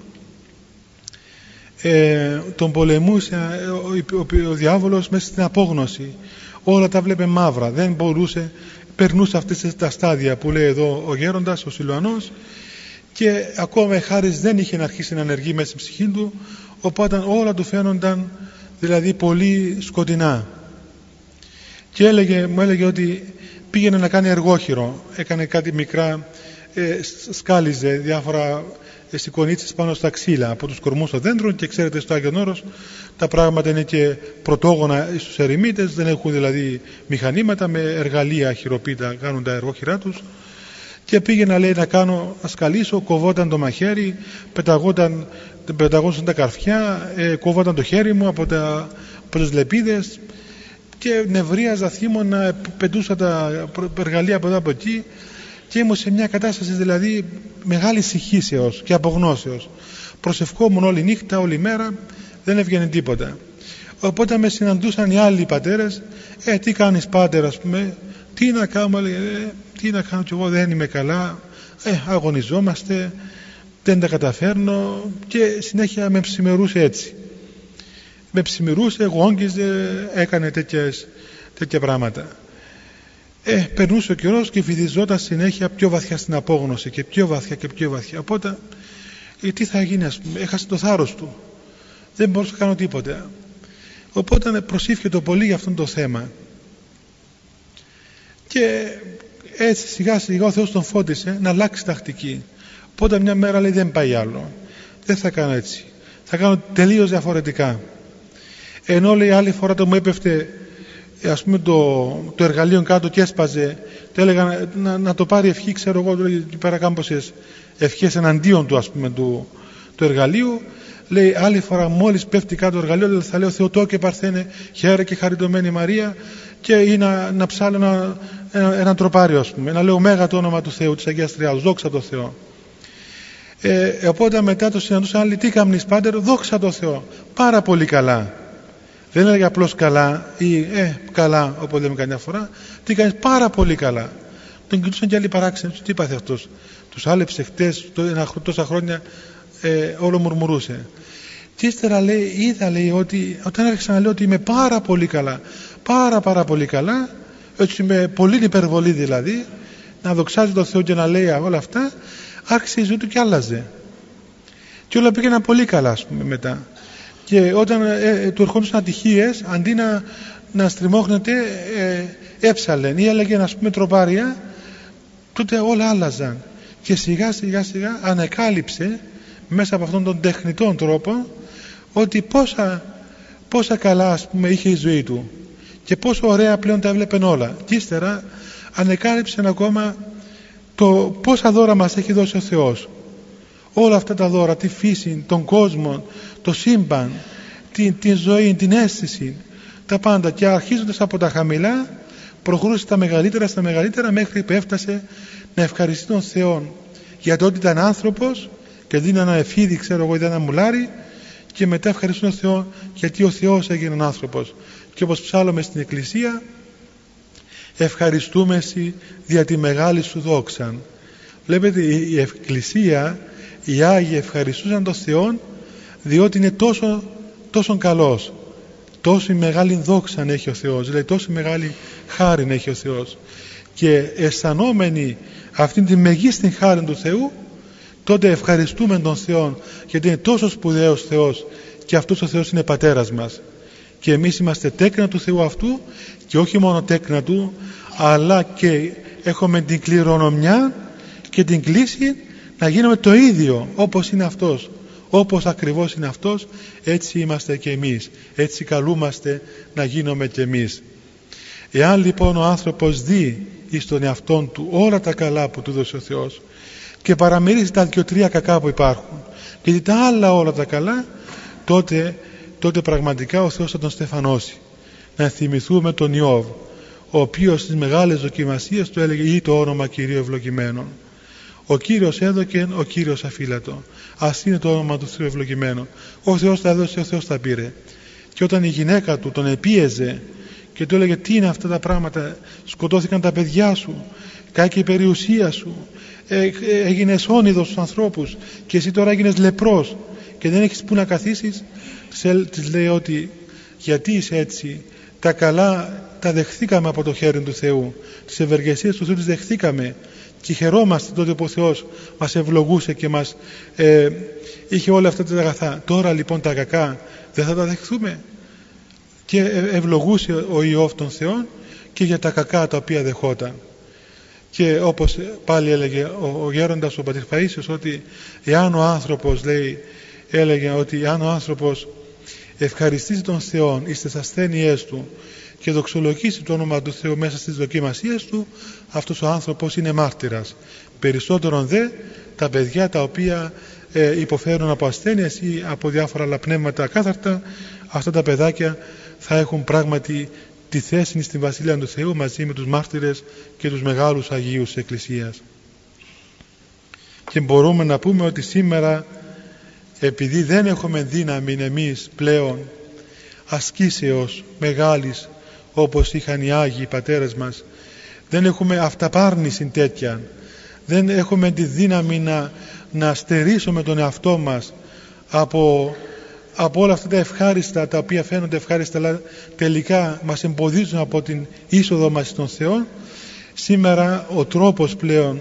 τον πολεμούσε ο διάβολος μέσα στην απόγνωση. Όλα τα βλέπε μαύρα, δεν μπορούσε, περνούσε αυτές τα στάδια που λέει εδώ ο γέροντας, ο Σιλουανός, και ακόμα η χάρις δεν είχε αρχίσει να ενεργεί μέσα στην ψυχή του, οπότε όλα του φαίνονταν δηλαδή πολύ σκοτεινά. Και μου έλεγε ότι πήγαινε να κάνει εργόχειρο, έκανε κάτι μικρά, σκάλιζε διάφορα σηκωνίτσες πάνω στα ξύλα από τους κορμούς των δέντρων, και ξέρετε στο Άγιον Όρος τα πράγματα είναι και πρωτόγωνα στους ερημίτες, δεν έχουν δηλαδή μηχανήματα, με εργαλεία χειροποίητα κάνουν τα εργόχειρά τους, και πήγαινα λέει να σκαλίσω, κοβόταν το μαχαίρι, πεταγόταν τα καρφιά, κοβόταν το χέρι μου από τις λεπίδες, και νευρίαζα, θύμωνα, πετούσα τα εργαλεία από εδώ από εκεί, και ήμουν σε μια κατάσταση δηλαδή μεγάλης συγχύσεως και απογνώσεως. Προσευχόμουν όλη νύχτα, όλη μέρα, δεν έβγαινε τίποτα. Οπότε με συναντούσαν οι άλλοι πατέρες, τι κάνεις πάτερ, τι να κάνω, τι να κάνω κι εγώ, δεν είμαι καλά, αγωνιζόμαστε, δεν τα καταφέρνω, και συνέχεια με ψημερούσε έτσι. Με ψημερούσε, γόγγιζε, έκανε τέτοια πράγματα. Περνούσε ο καιρός και βυθιζόταν συνέχεια πιο βαθιά στην απόγνωση, και πιο βαθιά και πιο βαθιά. Οπότε τι θα γίνει, έχασε το θάρρος του, δεν μπορούσε να κάνω τίποτα. Οπότε προσήφιε πολύ για αυτό το θέμα, και έτσι σιγά σιγά ο Θεός τον φώτισε να αλλάξει τακτική. Οπότε μια μέρα λέει δεν πάει άλλο, δεν θα κάνω έτσι, θα κάνω τελείως διαφορετικά. Ενώ λέει άλλη φορά το μου έπεφτε το εργαλείο κάτω και έσπαζε, το έλεγα να το πάρει ευχή, ξέρω εγώ, πέρα κάμποσες ευχές εναντίον του του εργαλείου. Λέει άλλη φορά μόλις πέφτει κάτω το εργαλείο, θα λέω Θεοτό και Παρθένε, χαίρε και χαριτωμένη Μαρία, και ή να ψάλω ένα τροπάριο, να λέω μέγα το όνομα του Θεού, της Αγίας Τριάδος, δόξα τω Θεώ. Οπότε μετά το συναντούσαν άλλοι, τι κάμνεις πάτερ, δόξα τω Θεώ, πάρα πολύ καλά. Δεν έλεγε απλώς καλά ή καλά, όπως λέμε καμιά φορά, τι κάνεις, πάρα πολύ καλά. Τον κοιτούσαν και άλλοι παράξενοι, τι είπαθε αυτός, τους άλεψε χτες, τόσα χρόνια, όλο μουρμουρούσε. Και ύστερα λέει, είδα, λέει, ότι όταν άρχισα να λέω ότι είμαι πάρα πολύ καλά, πάρα πολύ καλά, έτσι με πολύ υπερβολή δηλαδή, να δοξάζει τον Θεό και να λέει όλα αυτά, άρχισε η ζωή του και άλλαζε. Και όλα πήγαιναν πολύ καλά, ας πούμε, μετά. Και όταν του ερχόντουσαν ατυχίες, αντί να στριμώχνεται, έψαλεν ή έλεγε, ας πούμε, τροπάρια, τότε όλα άλλαζαν. Και σιγά σιγά ανακάλυψε μέσα από αυτόν τον τεχνητό τρόπο ότι πόσα καλά, ας πούμε, είχε η ζωή του και πόσο ωραία πλέον τα έβλεπεν όλα. Και ύστερα ανακάλυψε ακόμα το πόσα δώρα μας έχει δώσει ο Θεός. Όλα αυτά τα δώρα, τη φύση, τον κόσμο, το σύμπαν, την ζωή, την αίσθηση, τα πάντα, και αρχίζοντας από τα χαμηλά προχωρούσε στα μεγαλύτερα μέχρι που έφτασε να ευχαριστεί τον Θεό για το ότι ήταν άνθρωπος και δίνει ένα εφίδι, ξέρω εγώ, ήταν ένα μουλάρι, και μετά ευχαριστεί τον Θεό γιατί ο Θεός έγινε άνθρωπος. Και όπως ψάλλουμε στην Εκκλησία, ευχαριστούμε εσύ δια τη μεγάλη σου δόξαν. Βλέπετε, η Εκκλησία, οι Άγιοι ευχαριστούσαν τον Θεό διότι είναι τόσο καλός, τόσο μεγάλη δόξαν έχει ο Θεός, δηλαδή τόσο μεγάλη χάριν έχει ο Θεός, και αισθανόμενοι αυτήν τη μεγίστη χάρη του Θεού, τότε ευχαριστούμε τον Θεό γιατί είναι τόσο σπουδαίος Θεός και αυτός ο Θεός είναι πατέρας μας και εμείς είμαστε τέκνα του Θεού αυτού, και όχι μόνο τέκνα του, αλλά και έχουμε την κληρονομιά και την κλίση να γίνουμε το ίδιο όπως είναι αυτός. Όπως ακριβώς είναι αυτός, έτσι είμαστε και εμείς, έτσι καλούμαστε να γίνουμε και εμείς. Εάν λοιπόν ο άνθρωπος δει εις τον εαυτόν του όλα τα καλά που του δώσει ο Θεός και παραμερίσει τα 2-3 κακά που υπάρχουν και δει τα άλλα όλα τα καλά, τότε πραγματικά ο Θεός θα τον στεφανώσει. Να θυμηθούμε τον Ιώβ, ο οποίος στις μεγάλες δοκιμασίες του έλεγε ή το όνομα Κυρίου ευλογημένον. Ο Κύριος έδωκε, ο Κύριος αφύλατο. Ας είναι το όνομα του Θεού ευλογημένο. Ο Θεός τα έδωσε, ο Θεός τα πήρε. Και όταν η γυναίκα του τον επίεζε και του έλεγε, τι είναι αυτά τα πράγματα, σκοτώθηκαν τα παιδιά σου, κάκη η περιουσία σου, έγινες όνειδος στους ανθρώπους και εσύ τώρα έγινες λεπρός και δεν έχεις που να καθίσεις, της λέει ότι γιατί είσαι έτσι, τα καλά τα δεχθήκαμε από το χέρι του Θεού, τις ευεργεσίες του Θεού τις δεχθήκαμε και χαιρόμαστε τότε που ο Θεός μας ευλογούσε και μας είχε όλα αυτά τα αγαθά. Τώρα λοιπόν τα κακά δεν θα τα δεχθούμε? Και ευλογούσε ο Ιώβ τον Θεό και για τα κακά τα οποία δεχόταν. Και όπως πάλι έλεγε ο γέροντας ο πατήρ Παΐσιος, ότι εάν ο άνθρωπος, έλεγε ότι εάν ο άνθρωπος ευχαριστήσει τον Θεό εις τις ασθένειές του και δοξολογήσει το όνομα του Θεού μέσα στις δοκιμασίες του, αυτός ο άνθρωπος είναι μάρτυρας. Περισσότερον δε τα παιδιά τα οποία υποφέρουν από ασθένειες ή από διάφορα άλλα πνεύματα ακάθαρτα, αυτά τα παιδάκια θα έχουν πράγματι τη θέση στην Βασιλεία του Θεού μαζί με τους μάρτυρες και τους μεγάλους Αγίους της Εκκλησίας. Και μπορούμε να πούμε ότι σήμερα, επειδή δεν έχουμε δύναμη εμείς πλέον ασκήσεως μεγάλης όπως είχαν οι Άγιοι πατέρες μας, δεν έχουμε αυταπάρνηση τέτοια, δεν έχουμε τη δύναμη να στερήσουμε τον εαυτό μας από όλα αυτά τα ευχάριστα, τα οποία φαίνονται ευχάριστα αλλά τελικά μας εμποδίζουν από την είσοδο μας στον Θεό. Σήμερα ο τρόπος πλέον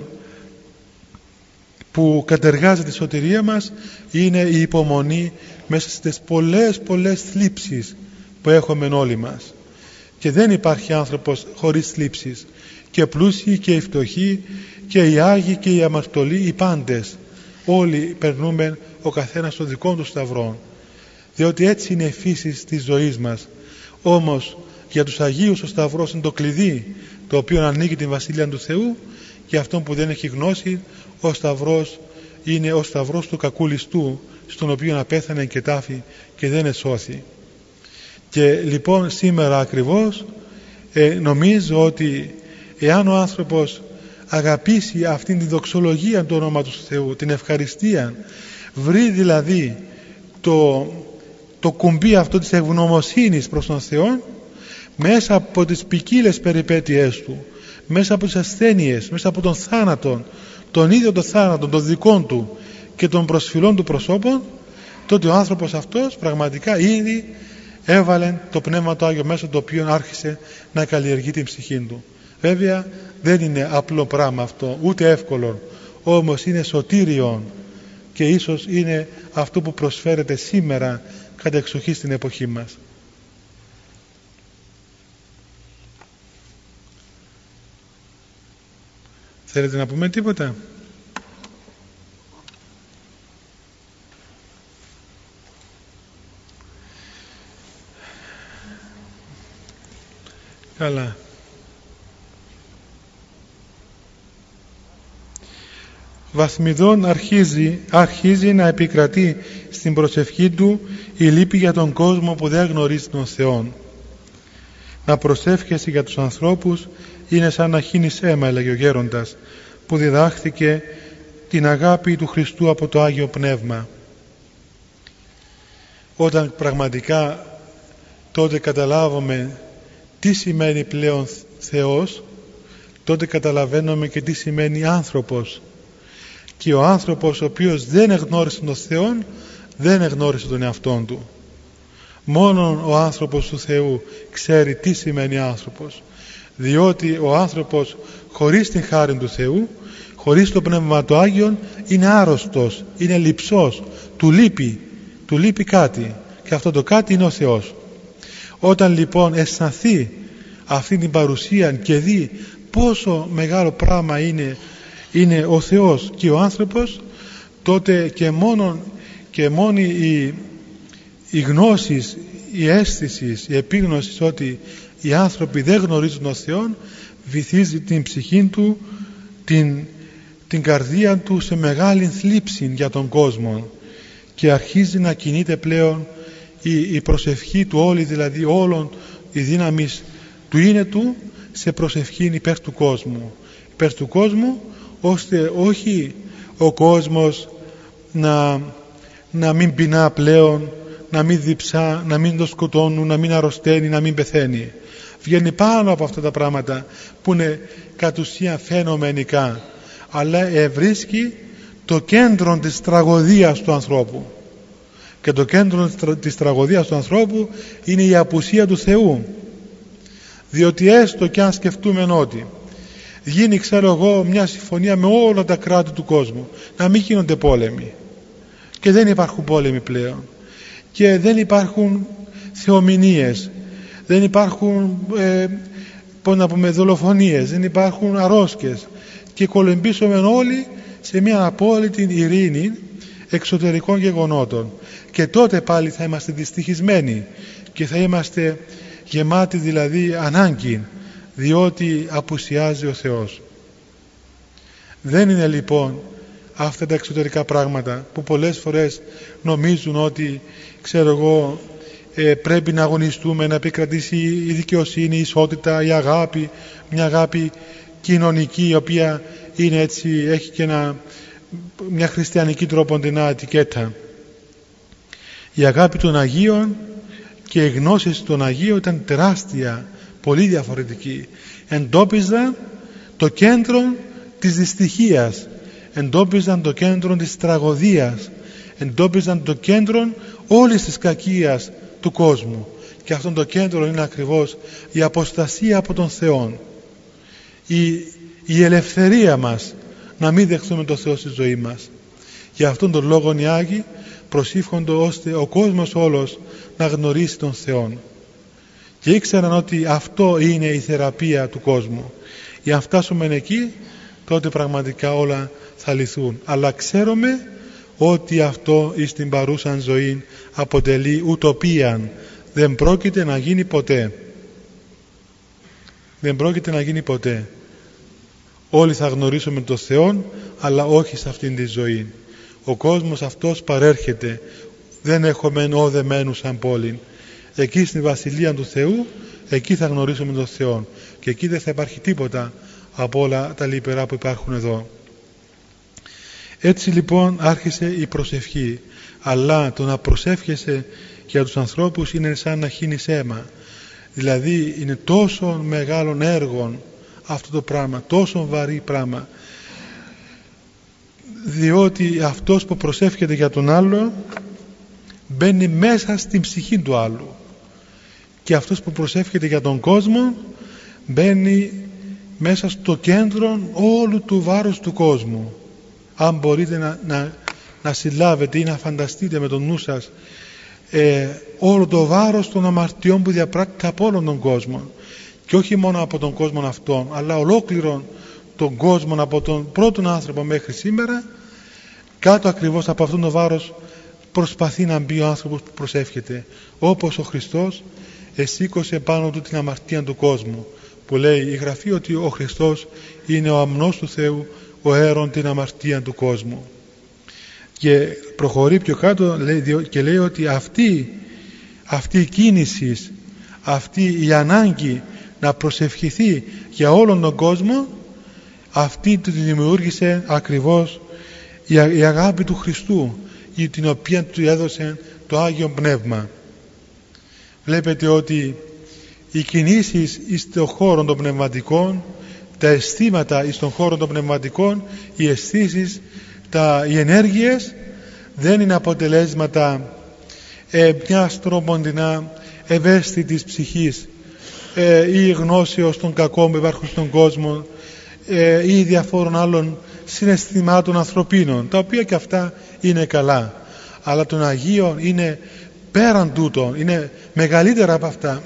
που κατεργάζεται η σωτηρία μας είναι η υπομονή μέσα στις πολλές θλίψεις που έχουμε όλοι μας. Και δεν υπάρχει άνθρωπος χωρίς θλίψεις, και πλούσιοι και οι φτωχοί και οι Άγιοι και οι αμαρτωλοί, οι πάντες όλοι περνούμε ο καθένας στο δικό του σταυρό, διότι έτσι είναι η φύση της ζωής μας. Όμως για τους Αγίους ο σταυρός είναι το κλειδί το οποίο ανοίγει την Βασιλεία του Θεού. Και αυτόν που δεν έχει γνώση, ο σταυρός είναι ο σταυρός του κακούλιστού, στον οποίο απέθανε και τάφη και δεν εσώθη. Και λοιπόν σήμερα ακριβώς νομίζω ότι εάν ο άνθρωπος αγαπήσει αυτήν τη δοξολογία του ονόματος του Θεού, την ευχαριστία, βρει δηλαδή το κουμπί αυτό της ευγνωμοσύνης προς τον Θεό, μέσα από τις ποικίλες περιπέτειές του, μέσα από τις ασθένειες, μέσα από τον θάνατο, τον ίδιο τον θάνατο, των δικών του και των προσφυλών του προσώπων, τότε ο άνθρωπος αυτός πραγματικά ήδη έβαλε το Πνεύμα το Άγιο μέσα, το οποίο άρχισε να καλλιεργεί την ψυχή του. Βέβαια δεν είναι απλό πράγμα αυτό, ούτε εύκολο, όμως είναι σωτήριον και ίσως είναι αυτό που προσφέρεται σήμερα κατά εξοχή στην εποχή μας. Θέλετε να πούμε τίποτα? Καλά. Βαθμιδών αρχίζει να επικρατεί στην προσευχή του η λύπη για τον κόσμο που δεν γνωρίζει τον Θεό. Να προσεύχεσαι για τους ανθρώπους είναι σαν να χύνεις αίμα, έλεγε ο γέροντας, που διδάχθηκε την αγάπη του Χριστού από το Άγιο Πνεύμα. Όταν πραγματικά τότε καταλάβουμε τι σημαίνει πλέον Θεός, τότε καταλαβαίνουμε και τι σημαίνει άνθρωπος. Και ο άνθρωπος ο οποίος δεν εγνώρισε τον Θεό, δεν εγνώρισε τον εαυτόν του. Μόνον ο άνθρωπος του Θεού ξέρει τι σημαίνει άνθρωπος, διότι ο άνθρωπος χωρίς την χάρη του Θεού, χωρίς το Πνεύμα του Άγιον, είναι άρρωστος, είναι λειψός, του λείπει κάτι, και αυτό το κάτι είναι ο Θεός. Όταν λοιπόν αισθανθεί αυτή την παρουσία και δει πόσο μεγάλο πράγμα είναι ο Θεός και ο άνθρωπος, τότε και μόνη η γνώση, η αίσθηση, η επίγνωση ότι οι άνθρωποι δεν γνωρίζουν τον Θεό βυθίζει την ψυχή του, την καρδία του σε μεγάλη θλίψη για τον κόσμο, και αρχίζει να κινείται πλέον η προσευχή του όλη, δηλαδή όλων η δύναμη του είναι του σε προσευχή υπέρ του κόσμου, ώστε όχι ο κόσμος να μην πεινά πλέον, να μην διψά, να μην το σκοτώνουν, να μην αρρωσταίνει, να μην πεθαίνει. Βγαίνει πάνω από αυτά τα πράγματα που είναι κατ' ουσία φαινομενικά, αλλά ευρίσκει το κέντρο της τραγωδίας του ανθρώπου. Και το κέντρο της τραγωδίας του ανθρώπου είναι η απουσία του Θεού. Διότι έστω και αν σκεφτούμε ότι γίνει, μια συμφωνία με όλα τα κράτη του κόσμου, να μην γίνονται πόλεμοι, και δεν υπάρχουν πόλεμοι πλέον, και δεν υπάρχουν θεομηνίες, δεν υπάρχουν δολοφονίες, δεν υπάρχουν αρρώσκες, και κολυμπήσουμε όλοι σε μια απόλυτη ειρήνη εξωτερικών γεγονότων, και τότε πάλι θα είμαστε δυστυχισμένοι και θα είμαστε γεμάτοι δηλαδή ανάγκη, διότι απουσιάζει ο Θεός. Δεν είναι λοιπόν αυτά τα εξωτερικά πράγματα που πολλές φορές νομίζουν ότι πρέπει να αγωνιστούμε να επικρατήσει η δικαιοσύνη, η ισότητα, η αγάπη, μια αγάπη κοινωνική, η οποία είναι έτσι, έχει και μια χριστιανική τρόποντινά ετικέτα. Η αγάπη των Αγίων και η γνώση των Αγίων ήταν τεράστια, πολύ διαφορετική. Εντόπιζαν το κέντρο της δυστυχίας, εντόπιζαν το κέντρο της τραγωδίας, εντόπιζαν το κέντρο όλης της κακίας του κόσμου, και αυτό το κέντρο είναι ακριβώς η αποστασία από τον Θεό, η ελευθερία μας να μην δεχθούμε τον Θεό στη ζωή μας. Για αυτόν τον λόγο οι Άγιοι προσήφχονται ώστε ο κόσμος όλος να γνωρίσει τον Θεό, και ήξεραν ότι αυτό είναι η θεραπεία του κόσμου. Για να φτάσουμε εκεί, τότε πραγματικά όλα θα λυθούν. Αλλά ξέρουμε ότι αυτό στην παρούσαν ζωή αποτελεί ουτοπία, δεν πρόκειται να γίνει ποτέ. Δεν πρόκειται να γίνει ποτέ. Όλοι θα γνωρίσουμε τον Θεό, αλλά όχι σε αυτήν τη ζωή. Ο κόσμος αυτός παρέρχεται, δεν έχουμε οδεμένους σαν πόλη. Εκεί στη Βασιλεία του Θεού, εκεί θα γνωρίσουμε τον Θεό, και εκεί δεν θα υπάρχει τίποτα από όλα τα λιπερά που υπάρχουν εδώ. Έτσι λοιπόν άρχισε η προσευχή, αλλά το να προσεύχεσαι για τους ανθρώπους είναι σαν να χύνεις αίμα. Δηλαδή είναι τόσο μεγάλων έργων αυτό το πράγμα, τόσο βαρύ πράγμα, διότι αυτός που προσεύχεται για τον άλλο μπαίνει μέσα στην ψυχή του άλλου, και αυτός που προσεύχεται για τον κόσμο μπαίνει μέσα στο κέντρο όλου του βάρους του κόσμου. Αν μπορείτε να συλλάβετε ή να φανταστείτε με τον νου σας όλο το βάρος των αμαρτιών που διαπράττει από όλον τον κόσμο, και όχι μόνο από τον κόσμο αυτόν, αλλά ολόκληρον τον κόσμο, από τον πρώτον άνθρωπο μέχρι σήμερα, κάτω ακριβώς από αυτόν τον βάρος προσπαθεί να μπει ο άνθρωπος που προσεύχεται, όπως ο Χριστός εσήκωσε πάνω του την αμαρτία του κόσμου, που λέει η Γραφή ότι ο Χριστός είναι ο αμνός του Θεού, ο αίρον την αμαρτία του κόσμου. Και προχωρεί πιο κάτω και λέει ότι αυτή η κίνηση, αυτή η ανάγκη να προσευχηθεί για όλον τον κόσμο, αυτή του δημιούργησε ακριβώς η αγάπη του Χριστού, την οποία του έδωσε το Άγιο Πνεύμα. Βλέπετε ότι οι κινήσεις στον χώρο των πνευματικών, τα αισθήματα στον χώρο των πνευματικών, οι αισθήσεις, οι ενέργειες δεν είναι αποτελέσματα μιας τροποντινά ευαίσθητης ψυχής ή γνώσεως των κακών που υπάρχουν στον κόσμο ή διαφόρων άλλων συναισθημάτων ανθρωπίνων, τα οποία και αυτά είναι καλά, αλλά των Αγίων είναι πέραν τούτων, είναι μεγαλύτερα από αυτά,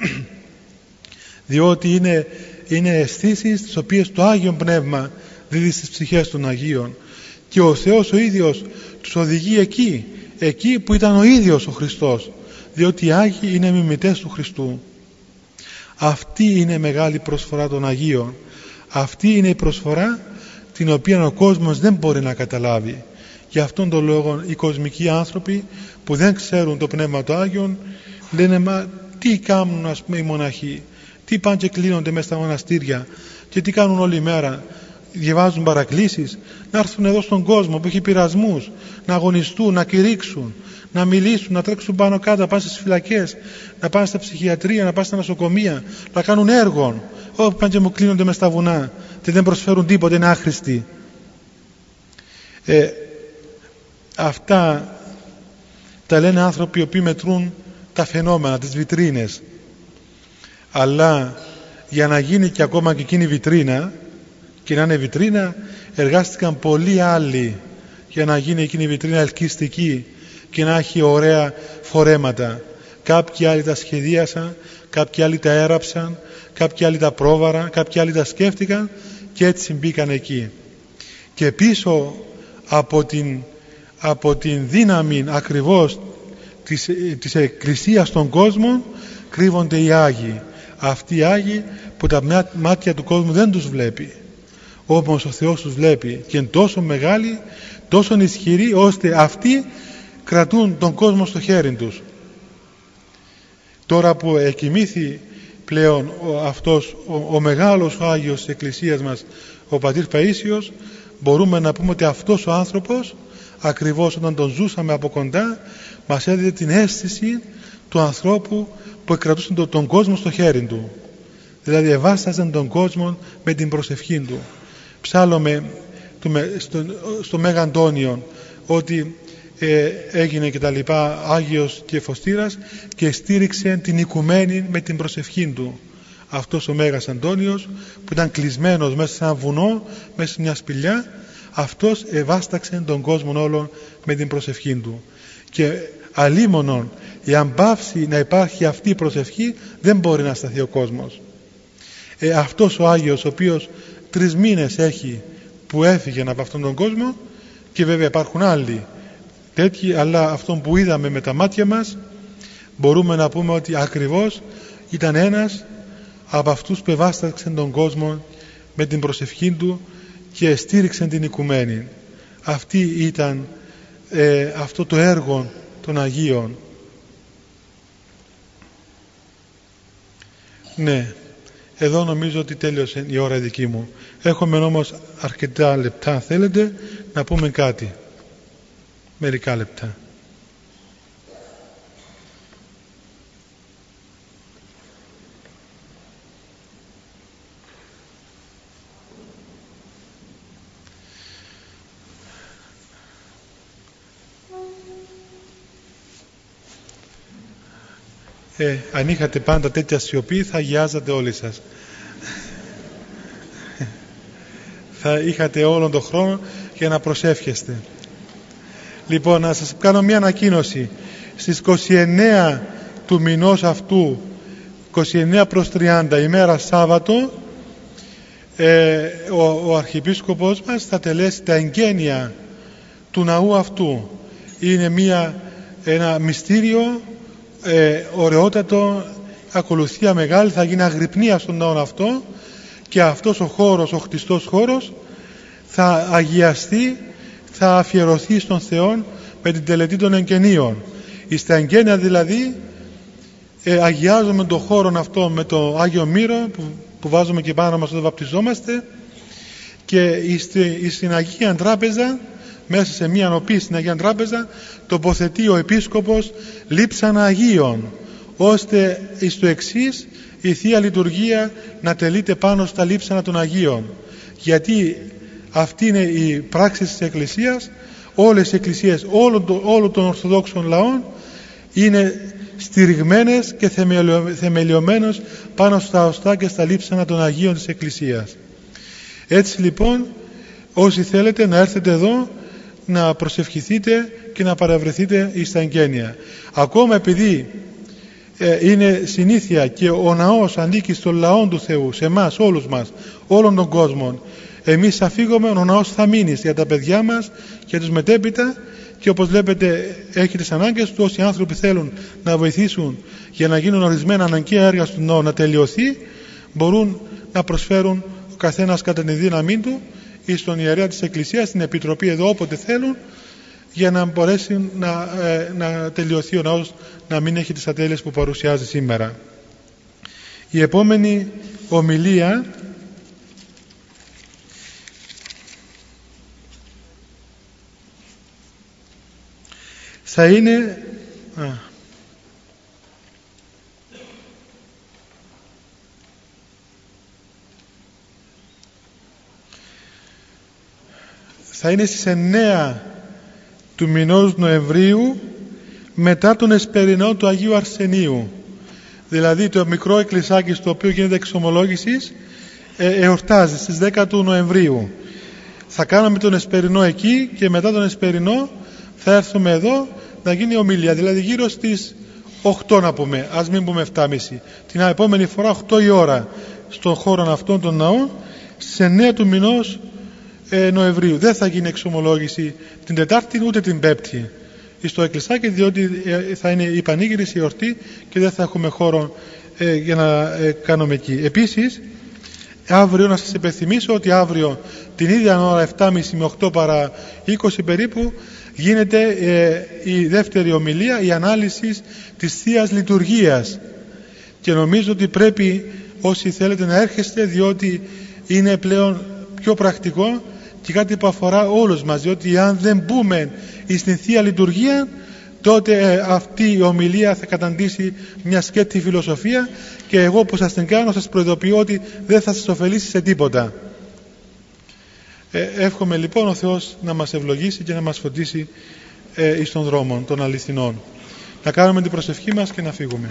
διότι είναι αισθήσεις τις οποίες το Άγιο Πνεύμα δίδει στις ψυχές των Αγίων, και ο Θεός ο ίδιος τους οδηγεί εκεί που ήταν ο ίδιος ο Χριστός, διότι οι Άγιοι είναι μιμητές του Χριστού. Αυτή είναι μεγάλη προσφορά των Αγίων. Αυτή είναι η προσφορά την οποία ο κόσμος δεν μπορεί να καταλάβει. Γι' αυτόν τον λόγο οι κοσμικοί άνθρωποι που δεν ξέρουν το Πνεύμα του Άγιον λένε, μα τι κάνουν ας πούμε οι μοναχοί, τι πάνε και κλείνονται μέσα στα μοναστήρια και τι κάνουν όλη μέρα, διαβάζουν παρακλήσεις, να έρθουν εδώ στον κόσμο που έχει πειρασμούς, να αγωνιστούν, να κηρύξουν, να μιλήσουν, να τρέξουν πάνω κάτω, να πάνε στις φυλακές, να πάνε στα ψυχιατρία, να πάνε στα νοσοκομεία, να κάνουν έργο. Όπου πάνε και μου κλείνονται μες στα βουνά και δεν προσφέρουν τίποτα, είναι άχρηστοι. Αυτά τα λένε άνθρωποι οι οποίοι μετρούν τα φαινόμενα, τις βιτρίνες. Αλλά για να γίνει και ακόμα και εκείνη η βιτρίνα, και να είναι βιτρίνα, εργάστηκαν πολλοί άλλοι για να γίνει εκείνη η βιτρίνα ελκυστική και να έχει ωραία φορέματα. Κάποιοι άλλοι τα σχεδίασαν, κάποιοι άλλοι τα έραψαν, κάποιοι άλλοι τα πρόβαραν, κάποιοι άλλοι τα σκέφτηκαν και έτσι μπήκαν εκεί. Και πίσω από την δύναμη ακριβώς της Εκκλησίας των κόσμων κρύβονται οι Άγιοι. Αυτοί οι Άγιοι που τα μάτια του κόσμου δεν τους βλέπει, όμως ο Θεός τους βλέπει, και είναι τόσο μεγάλοι, τόσο ισχυροί, ώστε αυτοί κρατούν τον κόσμο στο χέρι τους. Τώρα που εκοιμήθη πλέον αυτός ο μεγάλος ο Άγιος της Εκκλησίας μας, ο πατήρ Παΐσιος, μπορούμε να πούμε ότι αυτός ο άνθρωπος, ακριβώς όταν τον ζούσαμε από κοντά, μας έδινε την αίσθηση του ανθρώπου που κρατούσε τον κόσμο στο χέρι του. Δηλαδή εβάσταζαν τον κόσμο με την προσευχή του. Ψάλλουμε στο Μέγα Αντώνιο ότι έγινε και τα λοιπά Άγιος και Φωστήρας και στήριξε την οικουμένη με την προσευχή του. Αυτός ο Μέγας Αντώνιος που ήταν κλεισμένος μέσα σε ένα βουνό, μέσα σε μια σπηλιά, αυτός εβάσταξε τον κόσμο όλων με την προσευχή του. Και αλίμονον εάν πάυσει να υπάρχει αυτή η προσευχή, δεν μπορεί να σταθεί ο κόσμος. Αυτός ο Άγιος, ο οποίος 3 μήνες έχει που έφυγε από αυτόν τον κόσμο, και βέβαια υπάρχουν άλλοι τέτοιοι, αλλά αυτόν που είδαμε με τα μάτια μας μπορούμε να πούμε ότι ακριβώς ήταν ένας από αυτούς που εβάσταξαν τον κόσμο με την προσευχή του και στήριξαν την οικουμένη. Αυτή ήταν αυτό το έργο των Αγίων. Ναι, Εδώ νομίζω ότι τέλειωσε η ώρα δική μου. Έχουμε όμως αρκετά λεπτά, αν θέλετε, να πούμε κάτι. Μερικά λεπτά. Αν είχατε πάντα τέτοια σιωπή, θα αγιάζατε όλοι σας. Θα είχατε όλον τον χρόνο για να προσεύχεστε. Λοιπόν, να σας κάνω μια ανακοίνωση. Στις 29 του μηνός αυτού, 29 προς 30, ημέρα Σάββατο, ο Αρχιεπίσκοπος μας θα τελέσει τα εγγένεια του ναού αυτού. Είναι ένα μυστήριο ωραιότατο, ακολουθία μεγάλη, θα γίνει αγρυπνία στον ναό αυτό, και αυτός ο χώρος, ο χτιστός χώρος, θα αγιαστεί, θα αφιερωθεί στον Θεό με την τελετή των εγγενείων. Στα εγγένεια δηλαδή αγιάζουμε τον χώρο αυτό με το Άγιο Μύρο που βάζουμε και πάνω μας όταν βαπτιζόμαστε, και στην Αγία Τράπεζα, μέσα σε μια νοπή στην Αγία Τράπεζα, τοποθετεί ο Επίσκοπος λείψανα Αγίων, ώστε στο εξής η Θεία Λειτουργία να τελείται πάνω στα λείψανα των Αγίων. Γιατί αυτή είναι η πράξη της Εκκλησίας. Όλες οι εκκλησίες όλων των Ορθοδόξων λαών είναι στηριγμένες και θεμελιωμένες πάνω στα οστά και στα λείψανα των Αγίων της Εκκλησίας. Έτσι λοιπόν, όσοι θέλετε να έρθετε εδώ, να προσευχηθείτε και να παραβρεθείτε στα εγγένεια. Ακόμα επειδή είναι συνήθεια και ο ναός ανήκει στον λαό του Θεού, σε εμάς όλους μας, όλων των κόσμων, εμείς θα φύγουμε, ο ναός θα μείνει για τα παιδιά μας, για τους μετέπειτα, και όπως βλέπετε έχει τις ανάγκες του. Όσοι άνθρωποι θέλουν να βοηθήσουν για να γίνουν ορισμένα αναγκαία έργα στον ναό να τελειωθεί, μπορούν να προσφέρουν ο καθένας κατά τη δύναμή του ή στον ιερέα της Εκκλησίας, στην Επιτροπή εδώ, όποτε θέλουν, για να μπορέσει να τελειωθεί ο ναός, να μην έχει τις ατέλειες που παρουσιάζει σήμερα. Η επόμενη ομιλία θα είναι στις 9 του μηνός Νοεμβρίου, μετά τον εσπερινό του Αγίου Αρσενίου, δηλαδή το μικρό εκκλησάκι στο οποίο γίνεται εξομολόγησης, εορτάζει στις 10 του Νοεμβρίου. Θα κάνουμε τον εσπερινό εκεί και μετά τον εσπερινό θα έρθουμε εδώ να γίνει ομιλία, δηλαδή γύρω στις 8 να πούμε, ας μην πούμε 7.30, την επόμενη φορά 8 η ώρα στον χώρο αυτών των ναών, στις 9 του μηνός Νοεμβρίου. Δεν θα γίνει εξομολόγηση την Τετάρτη ούτε την Πέμπτη στο εκκλησάκι, διότι θα είναι η πανήγυρης, η εορτή, και δεν θα έχουμε χώρο για να κάνουμε εκεί. Επίσης, αύριο να σας υπενθυμίσω ότι αύριο την ίδια ώρα 7.30 με 8 παρά 20 περίπου γίνεται η δεύτερη ομιλία, η ανάλυση της Θείας Λειτουργίας, και νομίζω ότι πρέπει όσοι θέλετε να έρχεστε, διότι είναι πλέον πιο πρακτικό και κάτι που αφορά όλους μας, διότι αν δεν μπούμε στην Θεία Λειτουργία, τότε αυτή η ομιλία θα καταντήσει μια σκέτη φιλοσοφία, και εγώ που σας την κάνω σας προειδοποιώ ότι δεν θα σας ωφελήσει σε τίποτα. Εύχομαι λοιπόν ο Θεός να μας ευλογήσει και να μας φωτίσει εις των δρόμων των αληθινών. Να κάνουμε την προσευχή μας και να φύγουμε.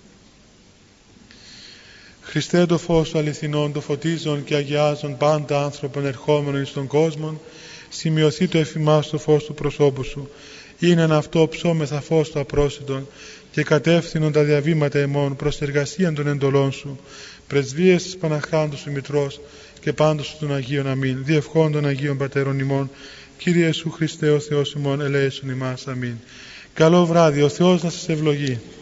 Χριστέ, το φως του αληθινών, το φωτίζον και αγιάζον πάντα άνθρωπον ερχόμενων εις τον κόσμο, σημειωθεί το εφημάς το φως του προσώπου σου. Είναι ένα αυτό ψώμεθα φως του απρόσιτον και κατεύθυνον τα διαβήματα εμών προς εργασίαν των εντολών σου. Πρεσβείες της Παναχράντου σου Μητρός και πάντως σου των Αγίων αμήν. Διευχών των Αγίων Πατέρων ημών. Κύριε Ιησού Χριστέ ο Θεός ημών, ελέησον ημάς αμήν. Καλό βράδυ, ο Θεός να σας ευλογεί.